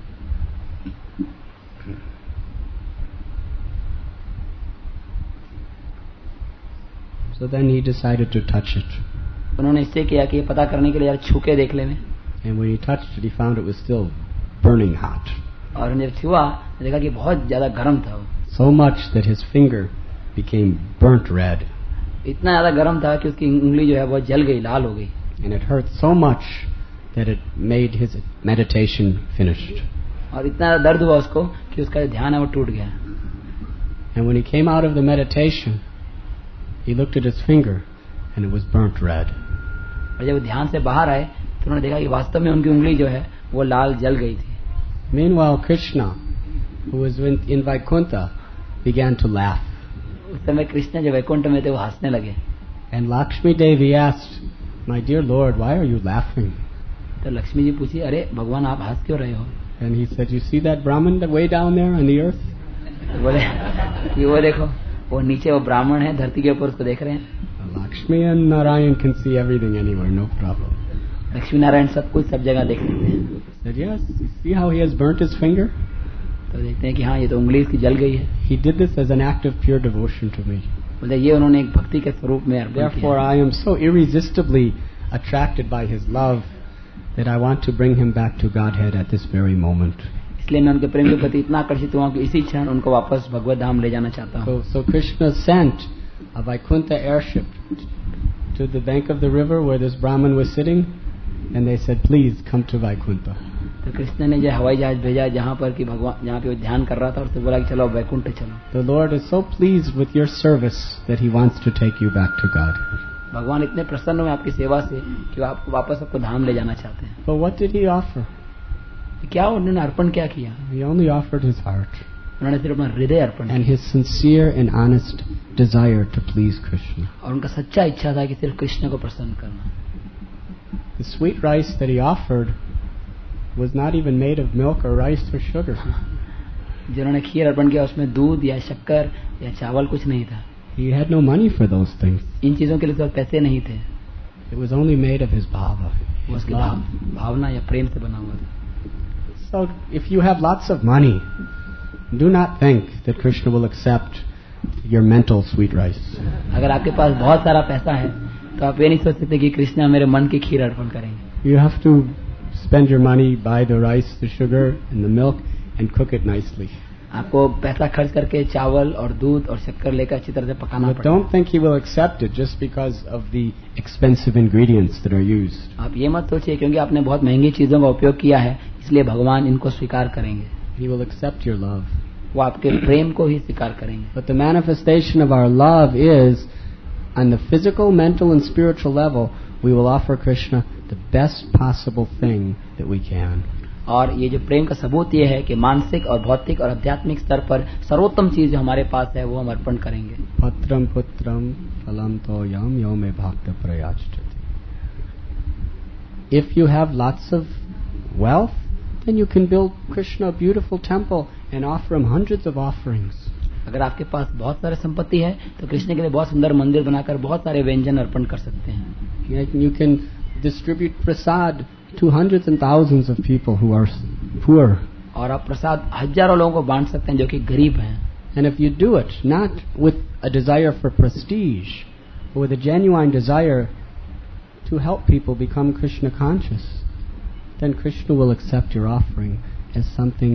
Speaker 1: So then he decided to touch it.
Speaker 2: उन्होंने इससे किया कि ये पता करने के लिए यार छू के देख ले में.
Speaker 1: And when he touched it, he found it was still burning hot.
Speaker 2: और जब छुआ देखा कि बहुत ज्यादा गर्म था वो.
Speaker 1: So much that his finger became burnt red.
Speaker 2: इतना ज्यादा गर्म था कि उसकी उंगली जो है वो जल गई लाल हो गई.
Speaker 1: And it hurt so much that it made his meditation finished.
Speaker 2: और इतना दर्द हुआ उसको कि उसका जो ध्यान है वो टूट गया.
Speaker 1: And when he came out of the meditation, he looked at his finger and it was burnt red.
Speaker 2: और जब ध्यान से बाहर आए तो उन्होंने देखा कि वास्तव में उनकी उंगली जो है वो लाल जल गई थी.
Speaker 1: Meanwhile, Krishna, who was in Vaikuntha, began to laugh.
Speaker 2: उस समय कृष्ण जो वैकुंठ में थे वो हंसने लगे.
Speaker 1: And Lakshmi Devi asked, "My dear Lord, why are you laughing?"
Speaker 2: तो लक्ष्मी जी पूछी अरे भगवान आप हंस क्यों रहे हो.
Speaker 1: And he said, "You see that Brahman way down there on the earth?"
Speaker 2: तो बोले कि वो देखो वो नीचे वो ब्राह्मण है धरती के ऊपर उसको देख रहे हैं.
Speaker 1: Lakshmi and Narayan can see everything anywhere, no problem.
Speaker 2: Lakshmi Narayan सब कुछ सब जगह देख सकते हैं.
Speaker 1: Said, "Yes, you see how he has burnt his finger?"
Speaker 2: तो देखते हैं कि हाँ ये तो उंगली इसकी जल गई है.
Speaker 1: He did this as an act of pure devotion to me.
Speaker 2: बोले ये उन्होंने एक भक्ति के स्वरूप में अर्पण किया.
Speaker 1: Therefore, I am so irresistibly attracted by his love that I want to bring him back to Godhead at this very moment.
Speaker 2: इसलिए मैं उनके प्रेम के प्रति इतना आकर्षित हुआ कि इसी क्षण उनको वापस भगवत धाम ले जाना चाहता हूँ.
Speaker 1: So Krishna sent a Vaikuntha airship to the bank of the river where this Brahman was sitting, and they said, "Please come to Vaikuntha."
Speaker 2: तो कृष्ण ने जो हवाई जहाज भेजा जहाँ पर कि भगवान जहाँ पे वो ध्यान कर रहा था उससे बोला कि चलो वैकुंठ चलो.
Speaker 1: The Lord is so pleased with your service that He wants to take you back to God.
Speaker 2: भगवान इतने प्रसन्न हुए आपकी सेवा से कि आपको वापस आपको धाम ले जाना चाहते हैं.
Speaker 1: But what did He offer?
Speaker 2: क्या उन्होंने अर्पण क्या किया.
Speaker 1: He only offered His heart.
Speaker 2: उन्होंने सिर्फ अपना हृदय अर्पण
Speaker 1: and his sincere and honest desire to please Krishna.
Speaker 2: और उनका सच्चा इच्छा था कि सिर्फ कृष्ण को प्रसन्न करना.
Speaker 1: The sweet rice that he offered was not even made of milk or rice or sugar.
Speaker 2: जिन्होंने खीर अर्पण किया उसमें दूध या शक्कर या चावल कुछ नहीं था.
Speaker 1: He had no money for those things.
Speaker 2: इन चीजों के लिए तो पैसे नहीं थे.
Speaker 1: It was only made of his bhava.
Speaker 2: उसकी भावना या प्रेम से बना हुआ था.
Speaker 1: So if you have lots of money, do not think that Krishna will accept your mental sweet rice.
Speaker 2: अगर आपके पास बहुत सारा पैसा है तो आप ये नहीं सोच सकते कि कृष्णा मेरे मन की खीर अर्पण करेंगे.
Speaker 1: You have to spend your money, buy the rice, the sugar and the milk and cook it nicely.
Speaker 2: आपको पैसा खर्च करके चावल और दूध और शक्कर लेकर अच्छी तरह से पकाना
Speaker 1: पड़ेगा. But don't think he will accept it just because of the expensive ingredients that are used.
Speaker 2: आप ये मत सोचिए क्योंकि आपने बहुत महंगी चीजों का उपयोग किया है इसलिए भगवान इनको स्वीकार करेंगे.
Speaker 1: He will accept your love.
Speaker 2: वो आपके प्रेम को ही स्वीकार करेंगे.
Speaker 1: But the manifestation of our love is on the physical, mental and spiritual level we will offer Krishna the best possible thing that we can.
Speaker 2: और ये जो प्रेम का सबूत ये है कि मानसिक और भौतिक और आध्यात्मिक स्तर पर सर्वोत्तम चीज जो हमारे पास है वो हम अर्पण करेंगे.
Speaker 1: पत्रम पुत्रम फलम तोयम यो मे भक्त प्रयाचते. If you have lots of wealth, then you can build Krishna a beautiful temple and offer him hundreds of offerings.
Speaker 2: अगर आपके पास बहुत सारे संपत्ति है तो कृष्ण के लिए बहुत सुंदर मंदिर बनाकर बहुत सारे व्यंजन अर्पण कर सकते हैं.
Speaker 1: You can distribute prasad to hundreds and thousands of people who are poor.
Speaker 2: और आप प्रसाद हजारों लोगों को बांट सकते हैं जो कि गरीब हैं.
Speaker 1: And if you do it not with a desire for prestige, but with a genuine desire to help people become Krishna conscious, then Krishna will accept your offering as something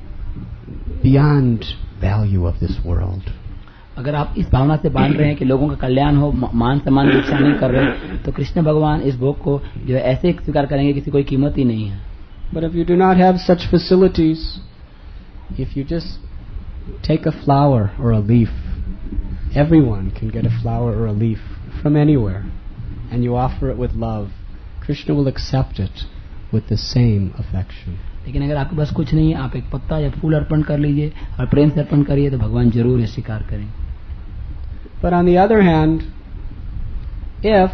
Speaker 1: beyond value of this world.
Speaker 2: अगर आप इस भावना से बांट रहे हैं कि लोगों का कल्याण हो, मान सम्मान की इच्छा नहीं कर रहे, तो कृष्ण भगवान इस भोग को जो है ऐसे स्वीकार करेंगे किसी कोई कीमत ही नहीं है.
Speaker 1: But if you do not have such facilities, if you just take a flower or a leaf, everyone can get a flower or a leaf from anywhere, and you offer it with love, Krishna will accept it with the same affection.
Speaker 2: लेकिन अगर आपके पास कुछ नहीं है, आप एक पत्ता या फूल अर्पण कर लीजिए और प्रेम से अर्पण करिए तो भगवान जरूर ये स्वीकार करेंगे.
Speaker 1: But on the other hand, if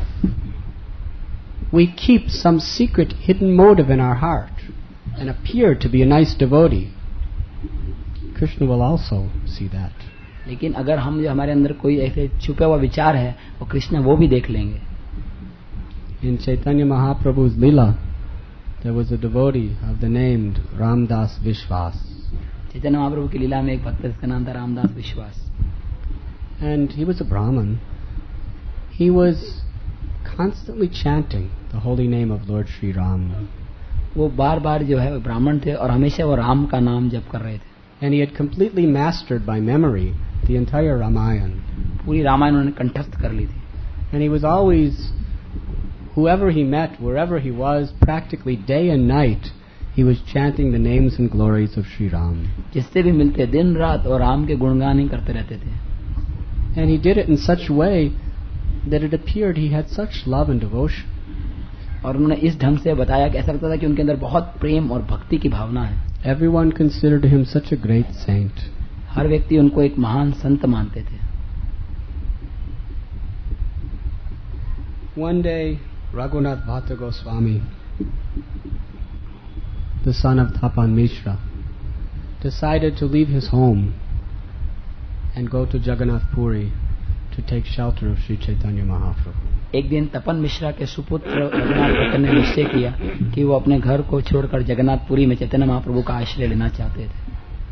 Speaker 1: we keep some secret hidden motive in our heart and appear to be a nice devotee, Krishna will also see that.
Speaker 2: लेकिन अगर हम जो हमारे अंदर कोई ऐसे छुपा हुआ विचार है वो कृष्ण वो भी देख लेंगे.
Speaker 1: In Chaitanya Mahaprabhu's Leela, there was a devotee of the name Ramdas Vishwas.
Speaker 2: Chaitanya Mahaprabhu की लीला में एक भक्त जिसका नाम था रामदास विश्वास.
Speaker 1: And he was a Brahmin. He was constantly chanting the holy name of Lord Sri Ram.
Speaker 2: वो बार बार जो है ब्राह्मण थे और हमेशा वो राम का नाम जप कर रहे थे.
Speaker 1: And he had completely mastered by memory the entire Ramayana.
Speaker 2: पूरी रामायण उन्होंने कंठस्थ कर ली थी.
Speaker 1: And he was always, whoever he met, wherever he was, practically day and night, he was chanting the names and glories of Sri Ram.
Speaker 2: जिससे भी मिलते दिन रात और राम के गुणगान ही करते रहते थे.
Speaker 1: And he did it in such a way that it appeared he had such love and devotion.
Speaker 2: और उन्होंने इस ढंग से बताया कि ऐसा लगता था कि उनके अंदर बहुत प्रेम और भक्ति की भावना है.
Speaker 1: Everyone considered him such a great saint.
Speaker 2: हर व्यक्ति उनको एक महान संत मानते थे.
Speaker 1: One day, Raghunath Bhatta Goswami, the son of Tapan Mishra, decided to leave his home and go to Jagannath Puri to take shelter of Sri Chaitanya Mahaprabhu.
Speaker 2: एक दिन तपन मिश्रा के सुपुत्र रघुनाथ भट्ट ने निश्चय किया कि वो अपने घर को छोड़कर जगन्नाथपुरी में चैतन्य महाप्रभु का आश्रय लेना चाहते थे.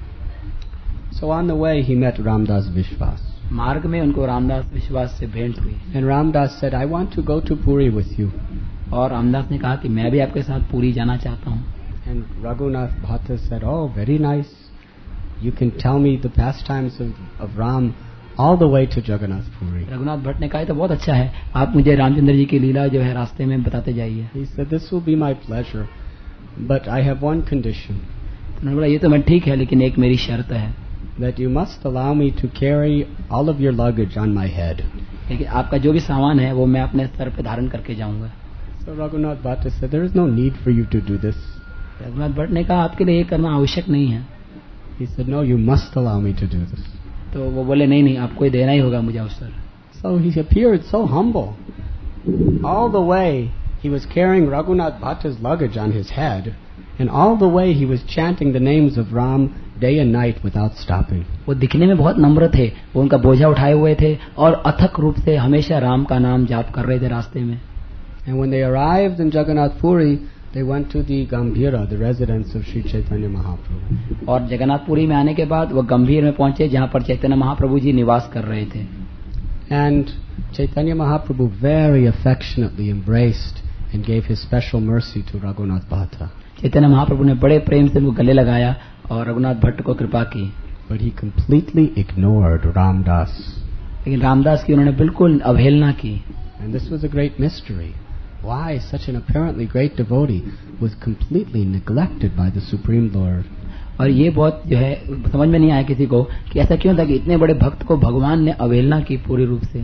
Speaker 1: So on the way he met Ramdas Vishwas.
Speaker 2: मार्ग में उनको रामदास विश्वास से भेंट हुई.
Speaker 1: And Ramdas said, I want to go to Puri with you.
Speaker 2: और रामदास ने कहा कि मैं भी आपके साथ पुरी जाना चाहता हूँ.
Speaker 1: And Raghunath Bhatta said, oh, very nice. You can tell me the pastimes of Ram all the way to Jagannath Puri.
Speaker 2: Raghunath Bhatt ने कहा तो बहुत अच्छा है, आप मुझे रामचंद्र जी की लीला जो है रास्ते में बताते जाइए.
Speaker 1: He said, this will be my pleasure, but I have one condition.
Speaker 2: उन्होंने बोला ये तो मैं ठीक है लेकिन एक मेरी शर्त है.
Speaker 1: That you must allow me to carry all of your luggage on my head.
Speaker 2: लेकिन आपका जो भी सामान है वो मैं अपने सर पे धारण करके जाऊंगा.
Speaker 1: So Raghunath Bhatta said, there is no need for you to do this.
Speaker 2: Raghunath Bhatt ने कहा आपके लिए ये करना आवश्यक नहीं है.
Speaker 1: He said, no, you must allow me to do this.
Speaker 2: तो वो बोले नहीं आपको ये देना ही होगा मुझे अवसर.
Speaker 1: So he appeared so humble. All the way he was carrying Raghunath Bhatta's luggage on his head, and all the way he was chanting the names of Ram day and night without stopping.
Speaker 2: वो दिखने में बहुत नम्र थे, वो उनका बोझा उठाए हुए थे और अथक रूप से हमेशा राम का नाम जाप कर रहे थे रास्ते में.
Speaker 1: And when they arrived in Jagannath Puri, they went to the Gambhira, the residence of Sri Chaitanya Mahaprabhu.
Speaker 2: और जगन्नाथपुरी में आने के बाद वो गंभीर में पहुंचे जहाँ पर चैतन्य महाप्रभु जी निवास कर रहे थे.
Speaker 1: And Chaitanya Mahaprabhu very affectionately embraced and gave his special mercy to Raghunath Bhatta.
Speaker 2: Chaitanya Mahaprabhu ने बड़े प्रेम से उनको गले लगाया और रघुनाथ भट्ट को कृपा की.
Speaker 1: But he completely ignored Ramdas.
Speaker 2: लेकिन रामदास की उन्होंने बिल्कुल अवहेलना की.
Speaker 1: And this was a great mystery. Why such an apparently great devotee was completely neglected by the Supreme Lord?
Speaker 2: और ये बहुत जो है समझ में नहीं आया किसी को कि ऐसा क्यों था कि इतने बड़े भक्त को भगवान ने अवहेलना की पूरी रूप से.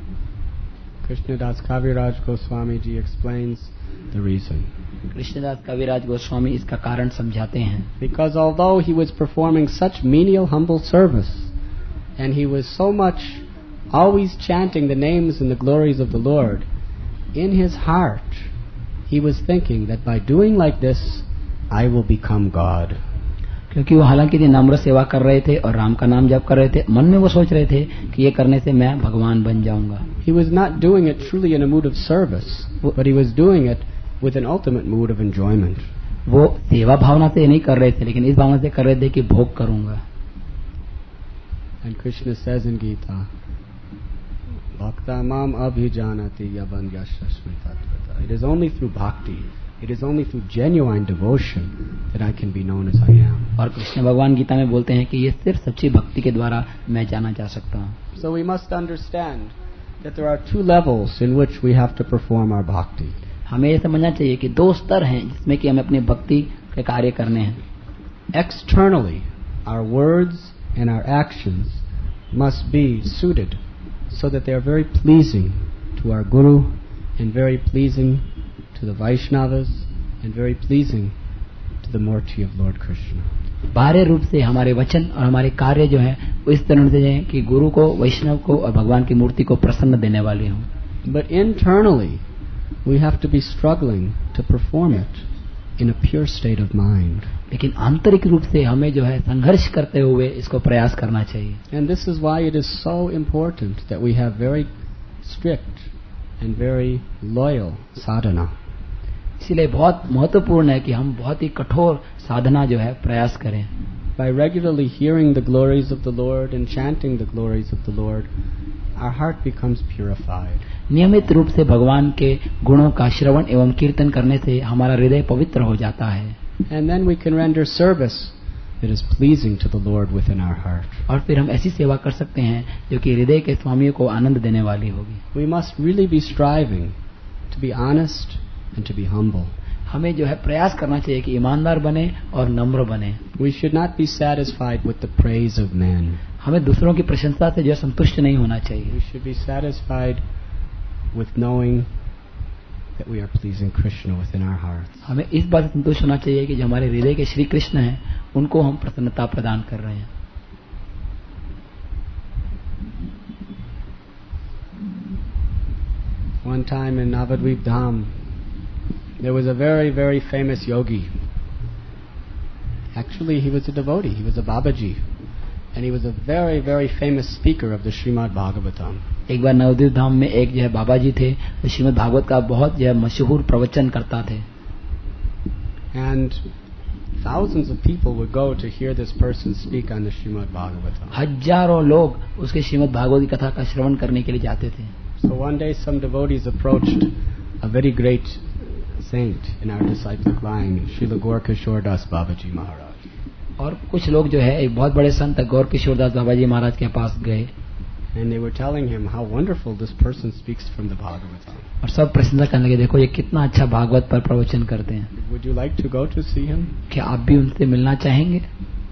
Speaker 1: Krishnadas Kaviraj Goswami ji explains the reason.
Speaker 2: Krishnadas कविराज गोस्वामी इसका कारण समझाते हैं.
Speaker 1: Because although he was performing such menial humble service, and he was so much always chanting the names and the glories of the Lord, in his heart he was thinking that by doing like this I will become God.
Speaker 2: क्योंकि वो हालांकि नम्र सेवा कर रहे थे और राम का नाम जप कर रहे थे, मन में वो सोच रहे थे कि ये करने से मैं भगवान बन जाऊंगा.
Speaker 1: He was not doing it truly in a mood of service, but he was doing it with an ultimate mood of enjoyment.
Speaker 2: वो सेवा भावना से नहीं कर रहे थे, लेकिन इस भावना से कर रहे थे कि भोग करूंगा.
Speaker 1: And Krishna says in Gita, Bhakta mam abhijanati yabanyashasmi tatvata. It is only through bhakti, it is only through genuine devotion that I can be known as I am.
Speaker 2: और कृष्ण भगवान गीता में बोलते हैं कि ये सिर्फ सच्ची भक्ति के द्वारा मैं जाना जा सकता हूँ.
Speaker 1: So we must understand that there are two levels in which we have to perform our bhakti.
Speaker 2: हमें ये समझना चाहिए कि दो स्तर हैं जिसमें कि हमें अपनी भक्ति के कार्य करने हैं.
Speaker 1: Externally, our words and our actions must be suited so that they are very pleasing to our Guru and very pleasing to the Vaishnavas and very pleasing to the Murti of Lord Krishna.
Speaker 2: बाहरी रूप से हमारे वचन और हमारे कार्य जो है वो इस तरह से हैं कि गुरु को, वैष्णव को और भगवान की मूर्ति को प्रसन्न देने वाले हों.
Speaker 1: But internally, we have to be struggling to perform it in a pure state of mind.
Speaker 2: लेकिन आंतरिक रूप से हमें जो है संघर्ष करते हुए इसको प्रयास करना चाहिए.
Speaker 1: And this is why it is so important that we have very strict and very loyal sadhana.
Speaker 2: इसलिए बहुत महत्वपूर्ण है कि हम बहुत ही कठोर साधना जो है प्रयास करें.
Speaker 1: By regularly hearing the glories of the Lord and chanting the glories of the Lord, our heart becomes purified.
Speaker 2: नियमित रूप से भगवान के गुणों का श्रवण एवं कीर्तन करने से हमारा हृदय पवित्र हो जाता है.
Speaker 1: And then we can render service that is pleasing to the Lord within our heart.
Speaker 2: और फिर हम ऐसी सेवा कर सकते हैं जो कि हृदय के स्वामी को आनंद देने वाली होगी.
Speaker 1: We must really be striving to be honest and to be humble.
Speaker 2: हमें जो है प्रयास करना चाहिए कि ईमानदार बने और नम्र बने.
Speaker 1: We should not be satisfied with the praise of men.
Speaker 2: हमें दूसरों की प्रशंसा से जो संतुष्ट नहीं होना चाहिए.
Speaker 1: We should be satisfied with knowing that we are pleasing Krishna within our hearts.
Speaker 2: हमें इस बात से संतुष्ट होना चाहिए कि जो हमारे हृदय के श्री कृष्ण हैं उनको हम प्रसन्नता प्रदान कर रहे हैं.
Speaker 1: One time in Navadvip Dham, there was a very, very famous yogi. Actually, he was a devotee. He was a Babaji. And he was a very, very famous speaker of the Srimad Bhagavatam.
Speaker 2: एक बार नवद्वीप धाम में एक जो है बाबा जी थे, वो श्रीमद् भागवत का बहुत जो है मशहूर प्रवचन करता थे.
Speaker 1: And thousands of people would go to hear this person speak on the Srimad Bhagavatam.
Speaker 2: हजारों लोग उसके श्रीमद् भागवत की कथा का श्रवण करने के लिए जाते थे.
Speaker 1: So one day some devotees approached a very great saint in our disciplic line, Srila Gaurkishore Das Babaji Maharaj.
Speaker 2: और कुछ लोग जो है एक बहुत बड़े संत गौर किशोर दास बाबा जी महाराज के पास गए.
Speaker 1: And they were telling him how wonderful this person speaks from the Bhagavatam.
Speaker 2: और सब प्रशंसा करने लगे, देखो ये कितना अच्छा भागवत पर प्रवचन करते हैं.
Speaker 1: Would you like to go to see him?
Speaker 2: क्या आप भी उनसे मिलना चाहेंगे?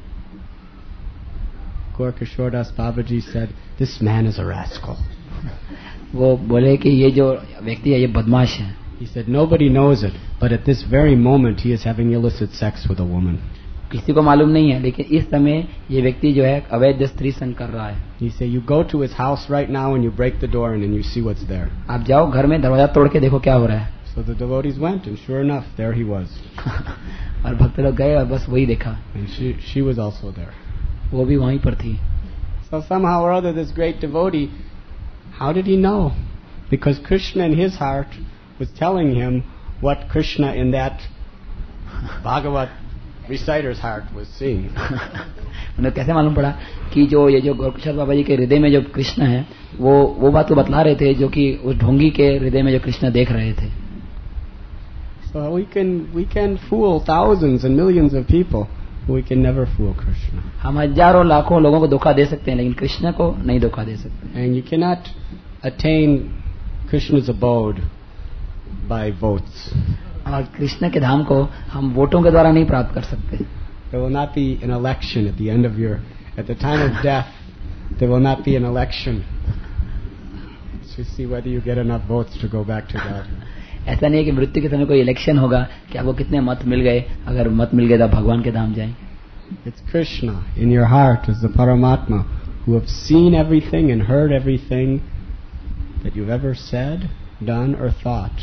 Speaker 1: Gaurkishore Das Babaji said, this man is a rascal.
Speaker 2: वो बोले कि ये जो व्यक्ति है ये बदमाश है.
Speaker 1: He said, nobody knows it, but at this very moment he is having illicit sex with a woman.
Speaker 2: किसी को मालूम नहीं है, लेकिन इस समय ये व्यक्ति जो है अवैध स्त्री संग कर रहा है.
Speaker 1: He said, you go to his house right now and you break the door and then you see what's there.
Speaker 2: आप जाओ घर में, दरवाजा तोड़ के देखो क्या हो रहा है.
Speaker 1: So the devotees went and sure enough, there he was.
Speaker 2: और भक्त लोग गए और बस वही देखा.
Speaker 1: And she was also there.
Speaker 2: वो भी वहीं पर थी.
Speaker 1: So somehow or other this great devotee, how did he know? Because Krishna in his heart was telling him what Krishna in that Bhagavat reciter's heart was seeing.
Speaker 2: उन्हें कैसे मालूम पड़ा कि जो ये जो गौरकिशोर बाबा जी के हृदय में जो कृष्ण है वो बात तो बतला रहे थे जो कि उस ढोंगी के हृदय में जो कृष्ण देख रहे थे.
Speaker 1: So we can fool thousands and millions of people, but we can never fool Krishna.
Speaker 2: हम हजारों लाखों लोगों को धोखा दे सकते हैं, लेकिन कृष्ण को नहीं धोखा दे सकते.
Speaker 1: And you cannot attain Krishna's abode by votes.
Speaker 2: और कृष्ण के धाम को हम वोटों के द्वारा नहीं प्राप्त कर सकते.
Speaker 1: There will not be an election at the end of at the time of death. There will not be an election to see whether you get enough votes to go back to God.
Speaker 2: ऐसा नहीं है कि मृत्यु के समय कोई इलेक्शन होगा कि आपको कितने मत मिल गए, अगर मत मिल गए तो भगवान के धाम जाएं.
Speaker 1: It's Krishna in your heart as the Paramatma who have seen everything and heard everything that you've ever said, done or thought,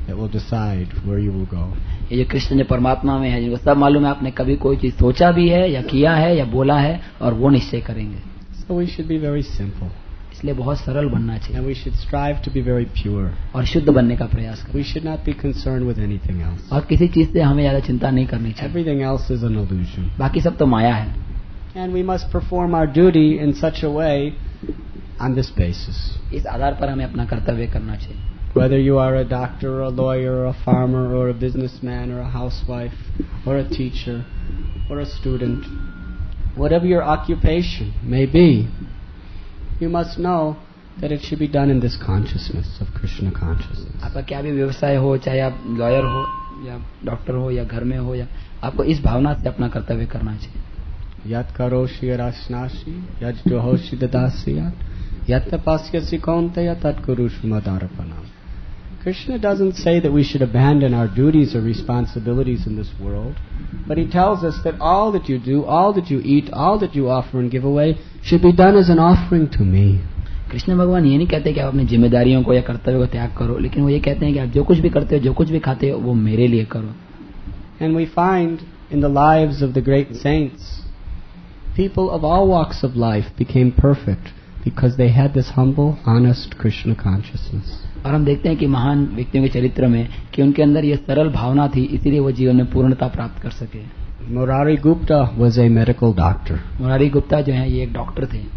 Speaker 1: that will decide where you will go.
Speaker 2: ये जो कृष्ण जो परमात्मा में है, जिनको सब मालूम है आपने कभी कोई चीज सोचा भी है या किया है या बोला है, और वो निश्चय करेंगे.
Speaker 1: So we should be very simple.
Speaker 2: इसलिए बहुत सरल बनना चाहिए.
Speaker 1: And we should strive to be very pure.
Speaker 2: और शुद्ध बनने का प्रयास करें.
Speaker 1: We should not be concerned with anything else.
Speaker 2: और किसी चीज से हमें ज्यादा चिंता नहीं करनी चाहिए.
Speaker 1: Everything else is an illusion.
Speaker 2: बाकी सब तो माया है.
Speaker 1: And we must perform our duty in such a way on this basis.
Speaker 2: इस आधार पर हमें अपना कर्तव्य करना चाहिए.
Speaker 1: Whether you are a doctor or a lawyer or a farmer or a businessman or a housewife or a teacher or a student, whatever your occupation may be, you must know that it should be done in this consciousness of Krishna consciousness.
Speaker 2: आपका क्या भी व्यवसाय हो, चाहे आप लॉयर हो या डॉक्टर हो या घर में हो, या आपको इस भावना से अपना कर्तव्य करना चाहिए.
Speaker 1: Yat karoshi arashnashi yat johoshi dadasiyat yat tapasyasi kaunteya tat kurushu madarapanam. Krishna doesn't say that we should abandon our duties or responsibilities in this world, but he tells us that all that you do, all that you eat, all that you offer and give away should be done as an offering to me.
Speaker 2: Krishna भगवान ये नहीं कहते कि आप अपनी जिम्मेदारियों को या कर्तव्य को त्याग करो, लेकिन वो ये कहते हैं कि आप जो कुछ भी करते हो, जो कुछ भी खाते हो, वो मेरे लिए करो.
Speaker 1: And we find in the lives of the great saints, people of all walks of life became perfect because they had this humble, honest Krishna consciousness.
Speaker 2: और हम देखते हैं कि महान व्यक्तियों के चरित्र में कि उनके अंदर ये सरल भावना थी, इसीलिए वो जीवन में पूर्णता प्राप्त कर सके.
Speaker 1: Murari Gupta was a medical doctor.
Speaker 2: Murari Gupta जो है ये एक डॉक्टर थे.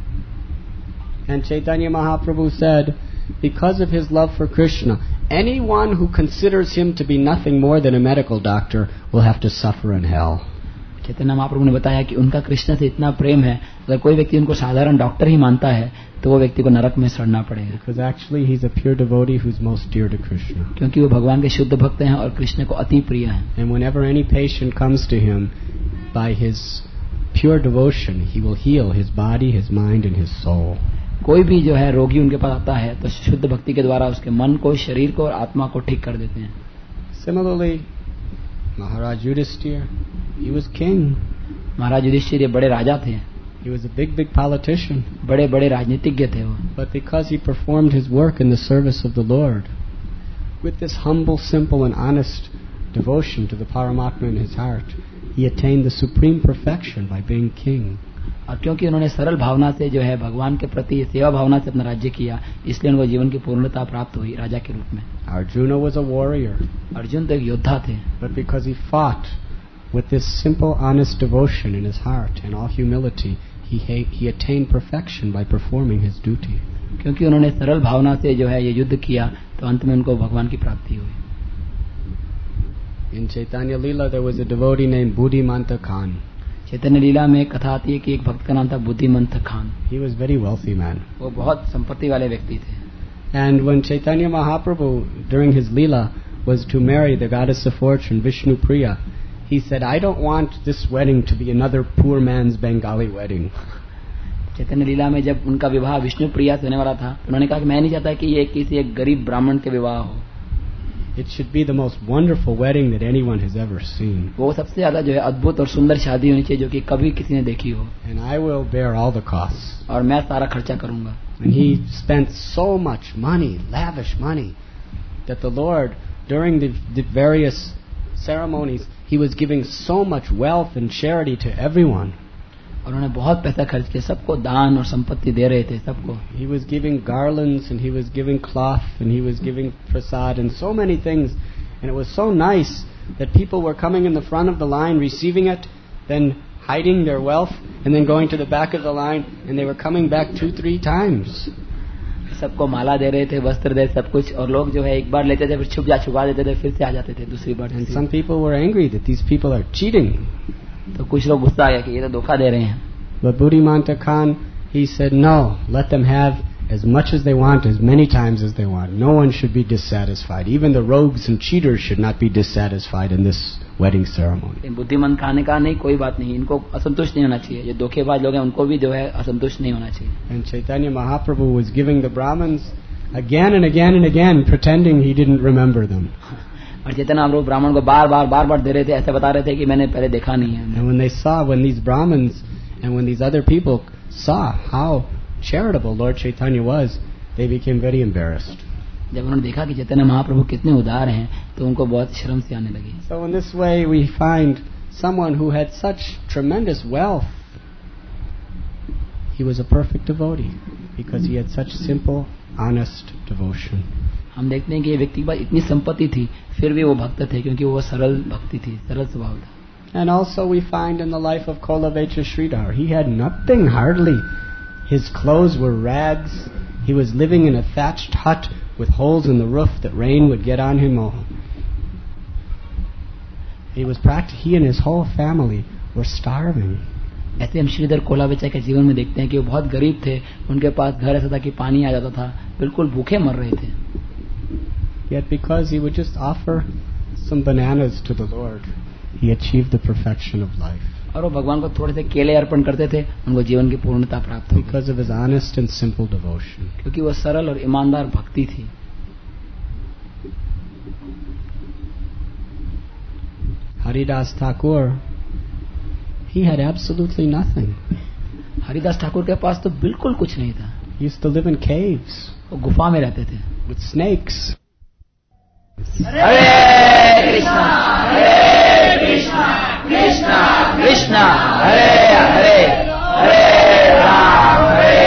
Speaker 1: And Chaitanya Mahaprabhu said, because of his love for Krishna, anyone who considers him to be nothing more than a medical doctor will have to suffer in hell.
Speaker 2: Chaitanya Mahaprabhu ने बताया कि उनका कृष्ण से इतना प्रेम है, अगर कोई व्यक्ति उनको साधारण डॉक्टर ही मानता है तो वो व्यक्ति को नरक में सड़ना पड़ेगा.
Speaker 1: Because actually he's a pure devotee who's most dear to Krishna.
Speaker 2: क्योंकि वो भगवान के शुद्ध भक्त हैं और कृष्ण को अति प्रिय हैं.
Speaker 1: And whenever any patient comes to him, by his pure devotion, he will heal his body, his mind and his soul.
Speaker 2: कोई भी जो है रोगी उनके पास आता है तो शुद्ध भक्ति के द्वारा उसके मन को, शरीर को और आत्मा को ठीक कर देते हैं.
Speaker 1: Similarly, Maharaj Yudhishthira, he was king.
Speaker 2: महाराज युधिष्ठिर ये बड़े राजा थे.
Speaker 1: He was a big politician.
Speaker 2: बड़े बड़े राजनीतिज्ञ थे वो.
Speaker 1: But because he performed his work in the service of the Lord, with this humble, simple and honest devotion to the Paramatma in his heart, he attained the supreme perfection by being king.
Speaker 2: और क्योंकि उन्होंने सरल भावना से जो है भगवान के प्रति सेवा भावना से अपना राज्य किया, इसलिए उनको जीवन की पूर्णता प्राप्त हुई राजा के रूप में.
Speaker 1: Arjuna was a warrior.
Speaker 2: Arjun तो एक योद्धा थे.
Speaker 1: But because he fought with this simple, honest devotion in his heart and all humility, he attained perfection by performing his duty.
Speaker 2: क्योंकि उन्होंने सरल भावना से जो है ये युद्ध किया तो अंत में उनको भगवान की प्राप्ति हुई.
Speaker 1: In Chaitanya Leela there was a devotee named Buddhimanta Khan.
Speaker 2: चैतन्य लीला में कथा आती है कि एक भक्त का नाम था बुद्धिमंत Khan.
Speaker 1: He was a very wealthy man.
Speaker 2: वो बहुत संपत्ति वाले व्यक्ति थे.
Speaker 1: And when Chaitanya Mahaprabhu during his Leela was to marry the goddess of fortune Vishnu Priya, he said, I don't want this wedding to be another poor man's Bengali wedding.
Speaker 2: चैतन्य लीला में जब उनका विवाह विष्णु प्रिया से होने वाला था, उन्होंने कहा कि मैं नहीं चाहता कि ये किसी एक गरीब ब्राह्मण के विवाह हो.
Speaker 1: It should be the most wonderful wedding that anyone has ever seen.
Speaker 2: वो सबसे ज्यादा जो है अद्भुत और सुंदर शादी होनी चाहिए जो कि कभी किसी ने देखी हो.
Speaker 1: And I will bear all the costs.
Speaker 2: और मैं सारा खर्चा करूंगा.
Speaker 1: And he spent so much money, lavish money, that the Lord, during the various ceremonies, he was giving so much wealth and charity to everyone.
Speaker 2: और उन्होंने बहुत पैसा खर्च किया, सबको दान और संपत्ति दे रहे थे सबको.
Speaker 1: He was giving garlands and he was giving cloth and he was giving prasad and so many things, and it was so nice that people were coming in the front of the line receiving it, then hiding their wealth and then going to the back of the line, and they were coming back 2-3 times.
Speaker 2: सबको माला दे रहे थे, वस्त्र दे सब कुछ, और लोग जो है एक बार लेते थे फिर छुपा देते थे, फिर से आ जाते थे दूसरी बार.
Speaker 1: And some people were angry that these people are cheating.
Speaker 2: तो कुछ लोग गुस्सा आ गया कि ये तो धोखा दे रहे हैं.
Speaker 1: But Buddhimanta Khan, he said, no, let them have as much as they want, as many times as they want. No one should be dissatisfied. Even the rogues and cheaters should not be dissatisfied in this wedding ceremony.
Speaker 2: बुद्धिमंत Khan ने कहा नहीं, कोई बात नहीं, इनको असंतुष्ट नहीं होना चाहिए. ये धोखेबाज लोग हैं उनको भी जो है असंतुष्ट नहीं होना चाहिए.
Speaker 1: And Chaitanya Mahaprabhu was giving the Brahmins again and again and again, pretending he didn't remember them.
Speaker 2: और चैतन्य महाप्रभु ब्राह्मण को बार दे रहे थे, ऐसे बता रहे थे कि मैंने पहले देखा नहीं है.
Speaker 1: And when these Brahmins and when these other people saw how charitable Lord Chaitanya was, they became very embarrassed.
Speaker 2: जब उन्होंने देखा कि चैतन्य महाप्रभु कितने उदार हैं तो उनको बहुत शर्म सी आने लगी.
Speaker 1: So in this way we find someone who had such tremendous wealth. He was a perfect devotee because he had such simple, honest devotion.
Speaker 2: हम देखते हैं कि ये व्यक्ति के पास इतनी संपत्ति थी फिर भी वो भक्त थे क्योंकि वो सरल भक्ति थी, सरल स्वभाव था.
Speaker 1: And also we find in the life of Kolavecha Sridhar, he had nothing hardly. His clothes were rags. He was living in a thatched hut with holes in the roof that rain would get on him. He and his whole family were starving.
Speaker 2: ऐसे हम श्रीधर कोलावेचा के जीवन में देखते हैं कि वो बहुत गरीब थे. उनके पास घर ऐसा था कि पानी आ जाता था, बिल्कुल भूखे मर रहे थे.
Speaker 1: Yet because he would just offer some bananas to the Lord, he achieved the perfection of life.
Speaker 2: और वो भगवान को थोड़े से केले अर्पण करते थे, उनको जीवन की पूर्णता प्राप्त हो गई.
Speaker 1: Because of his honest and simple devotion.
Speaker 2: क्योंकि वो सरल और ईमानदार भक्ति थी.
Speaker 1: Haridas Thakur, he had absolutely nothing.
Speaker 2: Haridas Thakur के पास तो बिल्कुल कुछ नहीं था.
Speaker 1: He used to live in caves.
Speaker 2: वो गुफा में रहते थे.
Speaker 1: With snakes.
Speaker 2: हरे कृष्णा कृष्णा कृष्णा हरे हरे हरे राम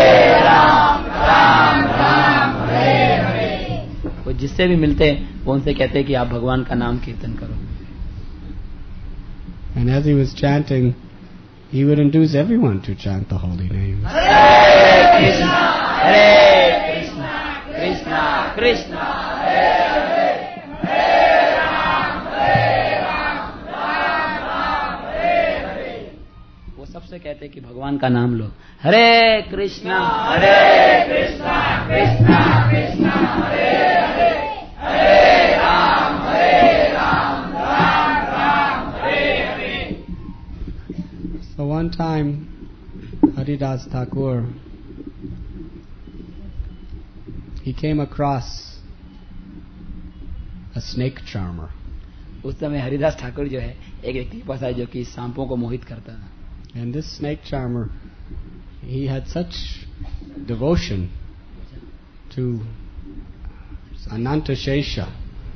Speaker 2: राम राम हरे हरे. वो जिससे भी मिलते वो उनसे कहते कि आप भगवान का नाम कीर्तन करो.
Speaker 1: And as he was chanting, he would induce everyone to chant the holy name.
Speaker 2: Hare Krishna, Krishna Krishna, Hare Hare, Hare Ram, Ram Ram, Hare Hare. वो सबसे कहते कि भगवान का नाम लो. हरे कृष्णा कृष्णा कृष्णा हरे हरे, हरे Ram Ram Ram Hare Hare.
Speaker 1: So one time, Haridas Thakur, he came across a snake charmer.
Speaker 2: उस समय हरिदास ठाकुर जो है एक व्यक्ति के पास आए जो कि सांपों को मोहित करता था.
Speaker 1: And this snake charmer, he had such devotion to Anantashesha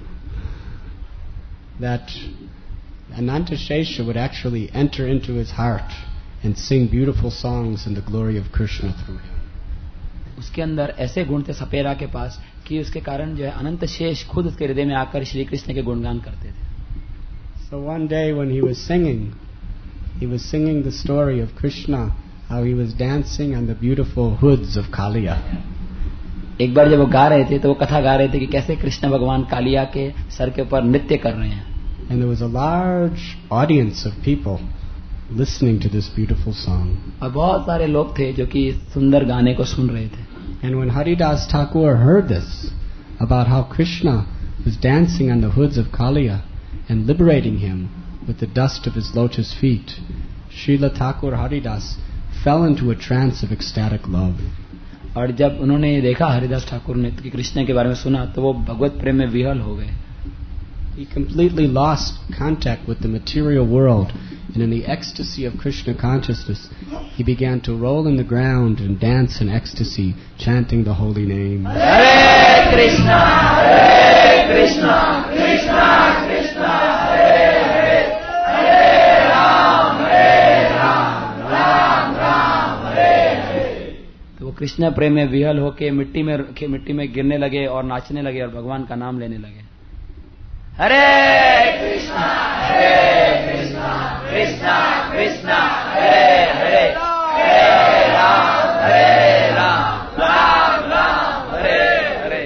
Speaker 1: that Anantashesha would actually enter into his heart and sing beautiful songs in the glory of Krishna through him.
Speaker 2: उसके अंदर ऐसे गुण थे सपेरा के पास कि उसके कारण जो है अनंत शेष खुद उसके हृदय में आकर श्री कृष्ण के गुणगान करते थे.
Speaker 1: So one day when he was singing the story of Krishna, how he was dancing on the beautiful hoods of Kaliya.
Speaker 2: एक बार जब वो गा रहे थे तो वो कथा गा रहे थे कि कैसे कृष्ण भगवान कालिया के सर के ऊपर नृत्य कर रहे हैं.
Speaker 1: And there was a large audience of people listening to this beautiful song.
Speaker 2: और बहुत सारे लोग थे जो कि सुंदर गाने को सुन रहे थे.
Speaker 1: And when Haridas Thakur heard this about how Krishna was dancing on the hoods of Kaliya and liberating him with the dust of his lotus feet, Srila Thakur Haridas fell into a trance of ecstatic love.
Speaker 2: और जब उन्होंने ये देखा हरिदास ठाकुर ने कि कृष्ण के बारे में सुना तो वो भगवत प्रेम में विह्वल हो गए.
Speaker 1: He completely lost contact with the material world, and in the ecstasy of Krishna consciousness, he began to roll in the ground and dance in ecstasy, chanting the holy name.
Speaker 2: Hare Krishna, Krishna Krishna, Hare Hare, Hare Ram, Ram Ram, Hare Hare. तो वो कृष्ण प्रेम में विह्वल होके मिट्टी में गिरने लगे और नाचने लगे और भगवान का नाम लेने लगे. हरे कृष्णा कृष्णा कृष्णा हरे हरे, हरे Ram Ram Ram Hare Hare.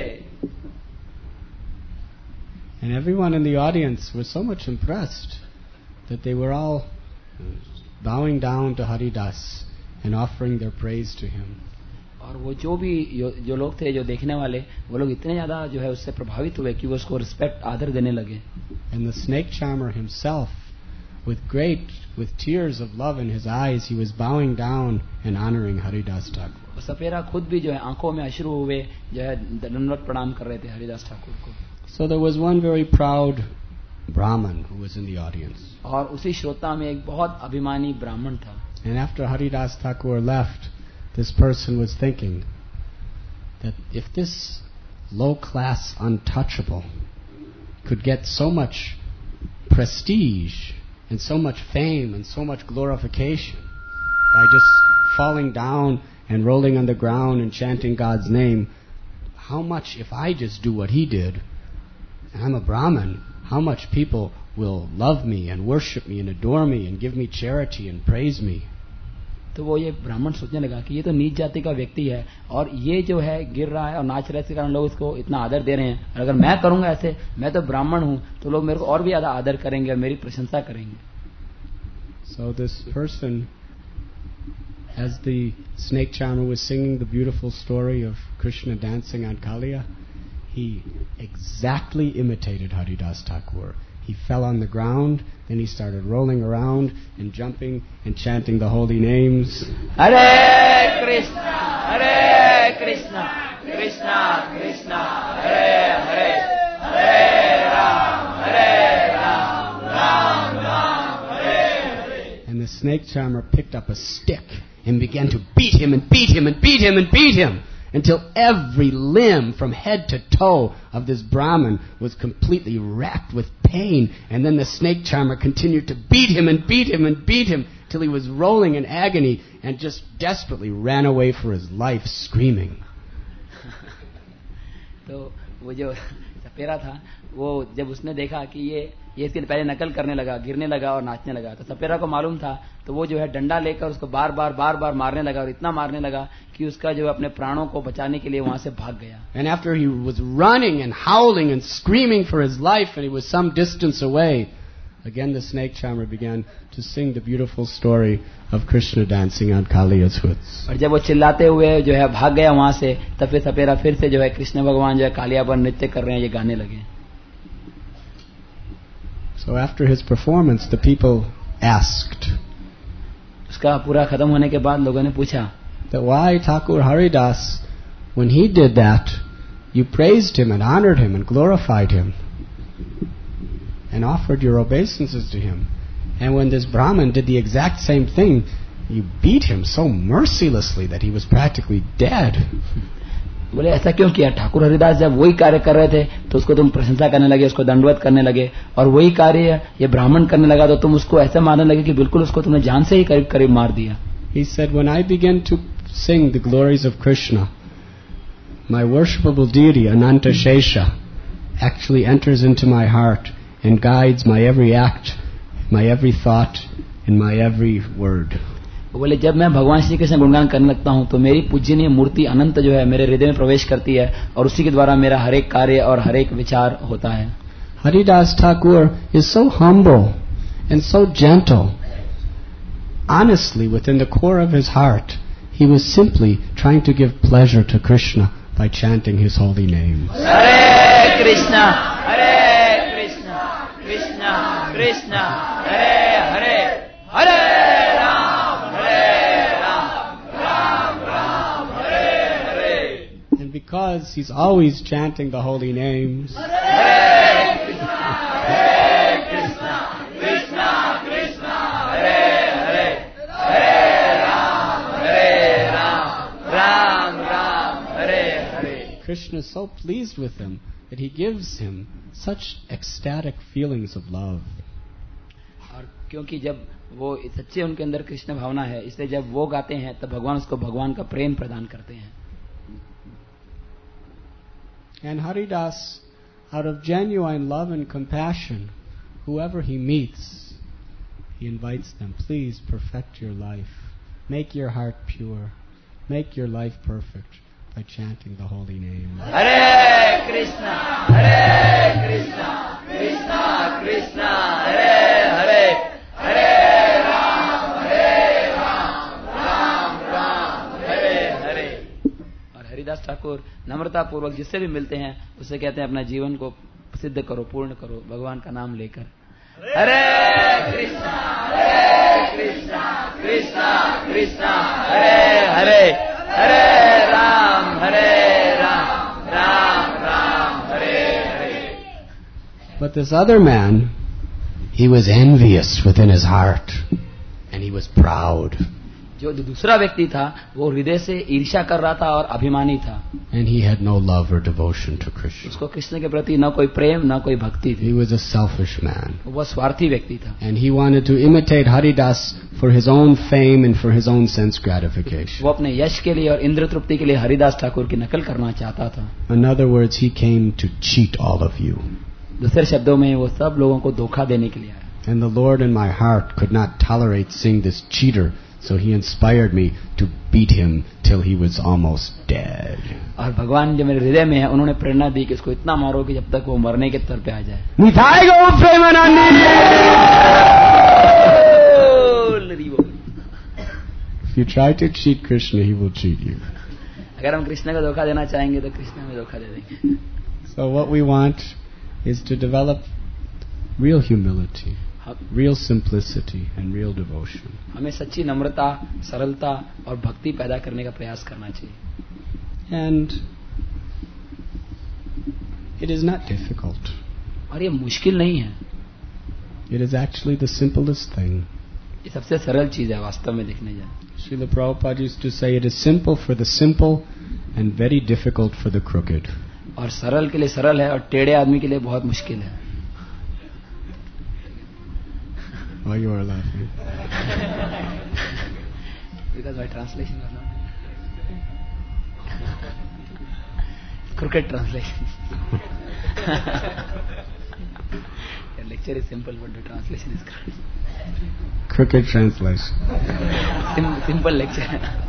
Speaker 1: And everyone in the audience was so much impressed that they were all bowing down to Haridas and offering their praise to him.
Speaker 2: और वो जो लोग थे जो देखने वाले वो लोग इतने ज्यादा जो है उससे प्रभावित हुए कि वो उसको रिस्पेक्ट आदर देने लगे.
Speaker 1: And the snake charmer himself, with tears of love in his eyes, he was bowing down and honoring Haridas Thakur.
Speaker 2: सपेरा खुद भी जो है आंखों में अश्रु हुए जो है दंडवत प्रणाम कर रहे थे हरिदास ठाकुर को.
Speaker 1: So there was one very proud Brahman who was in the audience.
Speaker 2: और उसी श्रोता में एक बहुत अभिमानी ब्राह्मण था.
Speaker 1: And after Haridas Thakur left, this person was thinking that if this low-class untouchable could get so much prestige and so much fame and so much glorification by just falling down and rolling on the ground and chanting God's name, how much if I just do what he did, and I'm a Brahmin, how much people will love me and worship me and adore me and give me charity and praise me.
Speaker 2: तो वो ये ब्राह्मण सोचने लगा कि ये तो नीच जाति का व्यक्ति है और ये जो है गिर रहा है और नाच रहा है, इसके कारण लोग इसको इतना आदर दे रहे हैं, और अगर मैं करूंगा ऐसे, मैं तो ब्राह्मण हूं, तो लोग मेरे को और भी ज्यादा आदर करेंगे और मेरी प्रशंसा करेंगे.
Speaker 1: So this person, as the snake charmer was singing the beautiful story of Krishna dancing on Kaliya, he exactly imitated Haridas Thakur. He fell on the ground, then he started rolling around and jumping and chanting the holy names.
Speaker 2: Hare Krishna, Hare Krishna, Krishna Krishna, Hare Hare, Hare Ram, Ram Ram, Hare Hare.
Speaker 1: And the snake charmer picked up a stick and began to beat him and beat him and beat him and beat him until every limb from head to toe of this Brahmin was completely racked with pain. And then the snake charmer continued to beat him and beat him and beat him till he was rolling in agony and just desperately ran away for his life, screaming.
Speaker 2: तो वो जो सपेरा था, वो जब उसने देखा कि ये इसके पहले नकल करने लगा, गिरने लगा और नाचने लगा, तो सपेरा को मालूम था, तो वो जो है डंडा लेकर उसको बार बार मारने लगा और इतना मारने लगा कि उसका जो अपने प्राणों को बचाने के लिए वहां से भाग गया.
Speaker 1: And after he was running and howling and screaming for his life and he was some distance away, again the snake charmer began to sing the beautiful story of Krishna dancing on Kaliya's hoods.
Speaker 2: और जब वो चिल्लाते हुए जो है भाग गया वहां से, तब फिर सपेरा फिर से जो है कृष्ण भगवान जो है कालिया पर नृत्य कर रहे हैं, ये गाने लगे.
Speaker 1: So after his performance, the people asked,
Speaker 2: उसका पूरा खत्म होने के बाद लोगों ने पूछा
Speaker 1: that why Thakur Haridas, when he did that, you praised him and honored him and glorified him and offered your obeisances to him. And when this Brahmin did the exact same thing, you beat him so mercilessly that he was practically dead.
Speaker 2: बोले ऐसा क्यों किया? ठाकुर हरिदास जब वही कार्य कर रहे थे तो उसको तुम प्रशंसा करने लगे, उसको दंडवत करने लगे, और वही कार्य ये ब्राह्मण करने लगा तो तुम उसको ऐसे मारने लगे कि बिल्कुल उसको तुमने जान से ही करीब करीब मार दिया.
Speaker 1: He said, when I begin to sing the glories of Krishna, my worshipable deity Ananta Shesha actually enters into my heart and guides my every act, my every thought, and my every word.
Speaker 2: बोले जब मैं भगवान श्री कृष्ण गुणगान करने लगता हूँ तो मेरी पूजनीय मूर्ति अनंत जो है मेरे हृदय में प्रवेश करती है और उसी के द्वारा मेरा हर एक कार्य और हर एक विचार होता है.
Speaker 1: Haridas Thakur is so humble and so gentle. Honestly, within the core of his heart, he was simply trying to give pleasure to Krishna by chanting his holy name.
Speaker 2: Hare Krishna, Hare Krishna, Krishna Krishna, Hare Hare, Hare
Speaker 1: Because he's always chanting the holy names,
Speaker 2: Hare Krishna, Hare Krishna, Krishna Krishna, Hare Hare, Hare Ram, Ram Ram, Hare Hare.
Speaker 1: Krishna is so pleased with him that he gives him such ecstatic feelings of love.
Speaker 2: और क्योंकि जब वो सच्चे उनके अंदर कृष्ण भावना है, इसलिए जब वो गाते हैं तब भगवान उसको भगवान का प्रेम प्रदान करते हैं.
Speaker 1: And Haridas, out of genuine love and compassion, whoever he meets, he invites them, please perfect your life. Make your heart pure. Make your life perfect by chanting the holy name.
Speaker 2: Hare Krishna, Hare Krishna, Krishna Krishna, Hare Hare, Hare Ram, Ram Ram, Hare Hare. और हरिदास ठाकुर नम्रता पूर्वक जिससे भी मिलते हैं उससे कहते हैं अपना जीवन को सिद्ध करो, पूर्ण करो भगवान का नाम लेकर. हरे कृष्णा, कृष्णा कृष्णा, हरे हरे, हरे Ram, Ram Ram, Hare Hare.
Speaker 1: But this other man, he was envious within his heart and he was proud.
Speaker 2: जो दूसरा व्यक्ति था वो हृदय से ईर्ष्या कर रहा था और अभिमानी था.
Speaker 1: And he had no love or devotion to Krishna.
Speaker 2: उसको कृष्ण के प्रति न कोई प्रेम न कोई भक्ति थी.
Speaker 1: He was a selfish man.
Speaker 2: वो स्वार्थी व्यक्ति था.
Speaker 1: And he wanted to imitate Haridas for his own fame and for his own sense gratification.
Speaker 2: वो अपने यश के लिए और इंद्र तृप्ति के लिए हरिदास ठाकुर की नकल करना चाहता था.
Speaker 1: In other words, he came to cheat all of you.
Speaker 2: दूसरे शब्दों में वो सब लोगों को धोखा देने के लिए आया.
Speaker 1: And the Lord in my heart could not tolerate seeing this cheater, so he inspired me to beat him till he was almost dead.
Speaker 2: और भगवान जो मेरे हृदय में है उन्होंने प्रेरणा दी कि इसको इतना मारो कि जब तक वो मरने के स्तर पे आ जाए.
Speaker 1: निताय गौर Premanand. If you try to cheat Krishna, he will cheat you.
Speaker 2: अगर हम कृष्ण को धोखा देना चाहेंगे तो कृष्ण में धोखा दे देंगे.
Speaker 1: So what we want is to develop real humility, real simplicity and real devotion.
Speaker 2: हमें सच्ची नम्रता, सरलता और भक्ति पैदा करने का प्रयास करना चाहिए.
Speaker 1: And it is not difficult.
Speaker 2: और ये मुश्किल नहीं है.
Speaker 1: It is actually the simplest thing.
Speaker 2: ये सबसे सरल चीज है वास्तव में देखने जाए.
Speaker 1: Srila Prabhupada used to say it is simple for the simple and very difficult for the crooked.
Speaker 2: और सरल के लिए सरल है और टेढ़े आदमी के लिए बहुत मुश्किल है.
Speaker 1: Why you are laughing?
Speaker 2: Because my translation was not crooked translation. The lecture is simple, but the translation is crooked.
Speaker 1: Crooked translation.
Speaker 2: Simple lecture.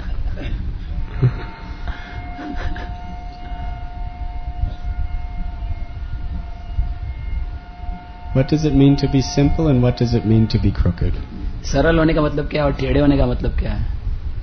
Speaker 1: What does it mean to be simple and what does it mean to be crooked?
Speaker 2: सरल होने का मतलब क्या है और टेढ़े होने का मतलब क्या है?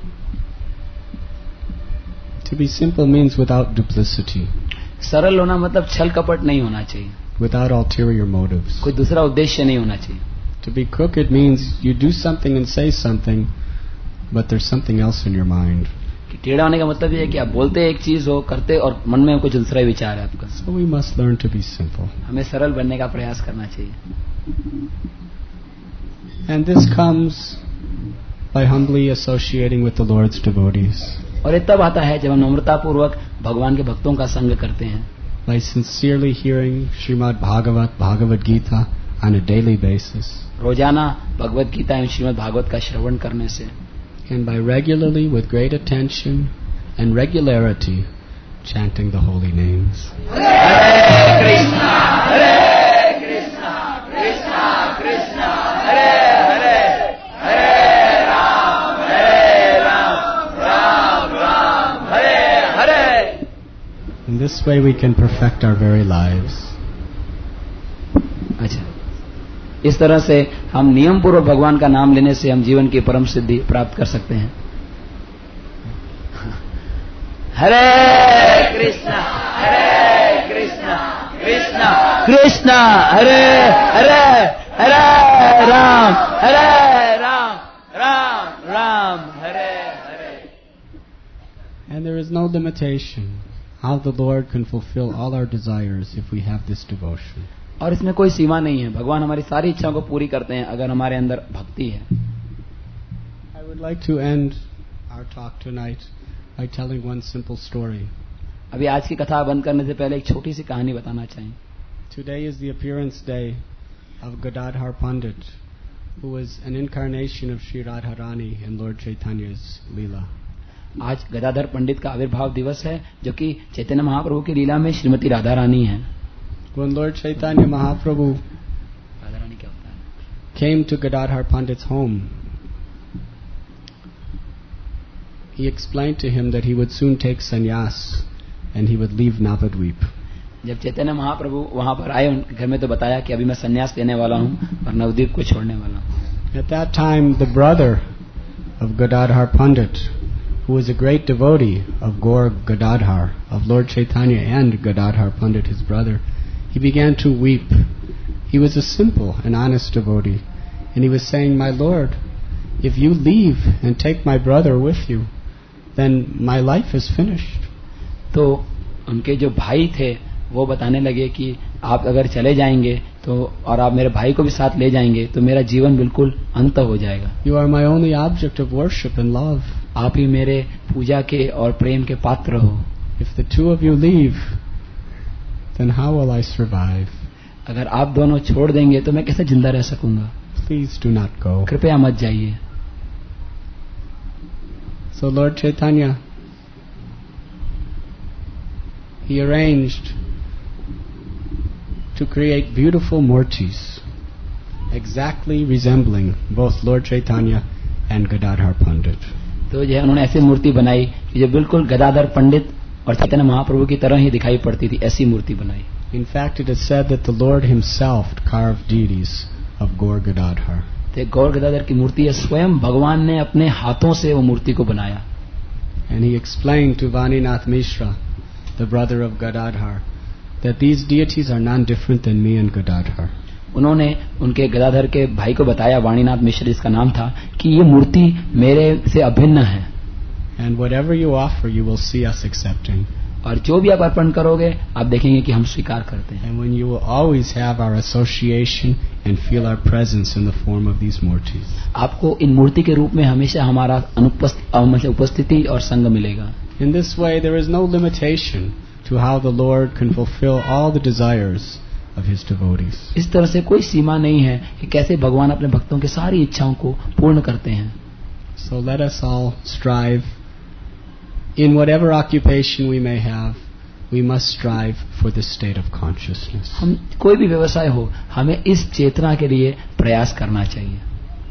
Speaker 1: To be simple means without duplicity.
Speaker 2: सरल होना मतलब छल कपट नहीं होना चाहिए.
Speaker 1: Without ulterior motives.
Speaker 2: कोई दूसरा उद्देश्य नहीं होना चाहिए.
Speaker 1: To be crooked means you do something and say something, but there's something else in your mind.
Speaker 2: कि टेढ़ा होने का मतलब ये है कि आप बोलते एक चीज हो, करते और मन में कुछ दूसरा विचार है आपका.
Speaker 1: So we must learn to be simple.
Speaker 2: हमें सरल बनने का प्रयास करना चाहिए.
Speaker 1: And this comes by humbly associating with the Lord's devotees.
Speaker 2: और ये तब आता है जब हम नम्रता पूर्वक भगवान के भक्तों का संग करते हैं.
Speaker 1: By sincerely hearing Srimad Bhagavad Gita on a daily basis.
Speaker 2: रोजाना भगवत गीता एवं श्रीमद् भागवत का श्रवण करने से.
Speaker 1: And by regularly, with great attention and regularity, chanting the holy names.
Speaker 2: Hare Krishna, Hare Krishna, Krishna Krishna, Hare Hare, Hare Ram, Ram Ram, Hare Hare.
Speaker 1: In this way, we can perfect our very lives.
Speaker 2: अच्छा, इस तरह से हम नियम पूर्वक भगवान का नाम लेने से हम जीवन की परम सिद्धि प्राप्त कर सकते हैं. हरे कृष्णा, कृष्णा कृष्णा, हरे हरे, हरे Ram, Ram Ram, Hare Hare.
Speaker 1: And there is no limitation how the Lord can fulfill all our desires if we have this devotion.
Speaker 2: और इसमें कोई सीमा नहीं है. भगवान हमारी सारी इच्छाओं को पूरी करते हैं अगर हमारे अंदर भक्ति है.
Speaker 1: I would like to end our talk tonight by telling one simple story.
Speaker 2: अभी आज की कथा बंद करने से पहले एक छोटी सी कहानी बताना चाहें.
Speaker 1: Today is the appearance day of Gadadhar Pandit, who was an incarnation of Sri Radharani in Lord Chaitanya's Leela.
Speaker 2: आज गदाधर पंडित का आविर्भाव दिवस है जो कि चैतन्य महाप्रभु की लीला में श्रीमती राधा रानी है.
Speaker 1: When Lord Chaitanya Mahaprabhu came to Gadadhar Pandit's home, he explained to him that he would soon take sannyas and he would leave Navadvip.
Speaker 2: जब चैतन्य महाप्रभु वहां पर आए उनके घर में तो बताया कि अभी मैं संन्यास लेने वाला हूं और नवद्वीप को छोड़ने वाला हूं.
Speaker 1: At that time, the brother of Gadadhar Pandit, who was a great devotee of Gaur Gadadhar, of Lord Chaitanya and Gadadhar Pandit, his brother, he began to weep. He was a simple and honest devotee, and he was saying, "My Lord, if you leave and take my brother with you, then my life is finished."
Speaker 2: तो उनके जो भाई थे वो बताने लगे कि आप अगर चले जाएंगे तो और आप मेरे भाई को भी साथ ले जाएंगे तो मेरा जीवन बिल्कुल अंत हो जाएगा.
Speaker 1: You are my only object of worship and love.
Speaker 2: आप ही मेरे पूजा के और प्रेम के पात्र हो.
Speaker 1: If the two of you leave, then how will I survive?
Speaker 2: अगर आप दोनों छोड़ देंगे तो मैं कैसे जिंदा रह सकूंगा.
Speaker 1: Please do not go.
Speaker 2: कृपया मत जाइए.
Speaker 1: So Lord Chaitanya, he arranged to create beautiful murtis, exactly resembling both Lord Chaitanya and Gadadhar Pandit.
Speaker 2: तो जो है उन्होंने ऐसी मूर्ति बनाई कि जो बिल्कुल गदाधर पंडित और चैतन्य महाप्रभु की तरह ही दिखाई पड़ती थी. ऐसी मूर्ति बनाई.
Speaker 1: In fact, it is said that the Lord himself carved deities of Gaur Gadadhar.
Speaker 2: तो गौर गदाधर की मूर्ति है, स्वयं भगवान ने अपने हाथों से वो मूर्ति को बनाया.
Speaker 1: And he explained to Vaninath Mishra, the brother of Gadadhar, that these deities are none different than me and Gadadhar.
Speaker 2: उन्होंने उनके गदाधर के भाई को बताया, वाणीनाथ मिश्र इसका नाम था, कि ये मूर्ति मेरे से अभिन्न है.
Speaker 1: And whatever you offer, you will see us accepting.
Speaker 2: और जो भी आप अर्पण करोगे आप देखेंगे कि हम स्वीकार करते हैं.
Speaker 1: And when you will always have our association and feel our presence in the form of these murtis.
Speaker 2: आपको इन मूर्ति के रूप में हमेशा हमारा उपस्थिति और संग मिलेगा.
Speaker 1: In this way, there is no limitation to how the Lord can fulfill all the desires of His devotees.
Speaker 2: इस तरह से कोई सीमा नहीं है कि कैसे भगवान अपने भक्तों की सारी इच्छाओं को पूर्ण करते हैं.
Speaker 1: So let us all strive. In whatever occupation we may have, we must strive for this state of consciousness.
Speaker 2: हम कोई भी व्यवसाय हो, हमें इस चेतना के लिए प्रयास करना चाहिए.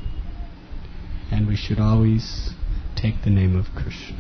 Speaker 1: And we should always take the name of Krishna.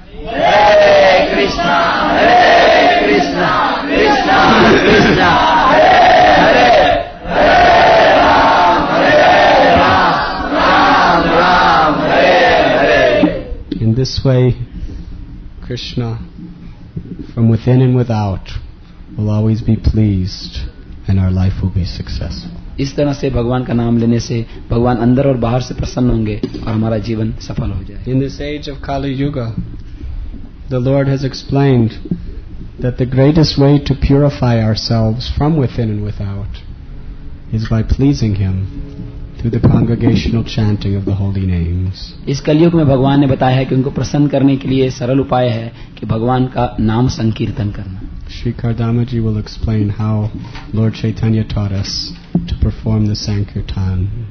Speaker 2: Hare Krishna, Hare Krishna, Krishna Krishna, Hare Hare, Hare Ram, Hare Ram, Ram Ram, Hare Hare.
Speaker 1: In this way, Krishna, from within and without, will always be pleased and our life will be successful.
Speaker 2: इस तरह से भगवान का नाम लेने से भगवान अंदर और बाहर से प्रसन्न होंगे और हमारा जीवन सफल हो जाए.
Speaker 1: In this age of Kali Yuga, the Lord has explained that the greatest way to purify ourselves from within and without is by pleasing Him through the congregational chanting of the holy names.
Speaker 2: इस कलयुग में भगवान ने बताया है कि उनको प्रसन्न करने के लिए सरल उपाय है कि भगवान का नाम संकीर्तन करना.
Speaker 1: Sri Kardamaji will explain how Lord Chaitanya taught us to perform the Sankirtan.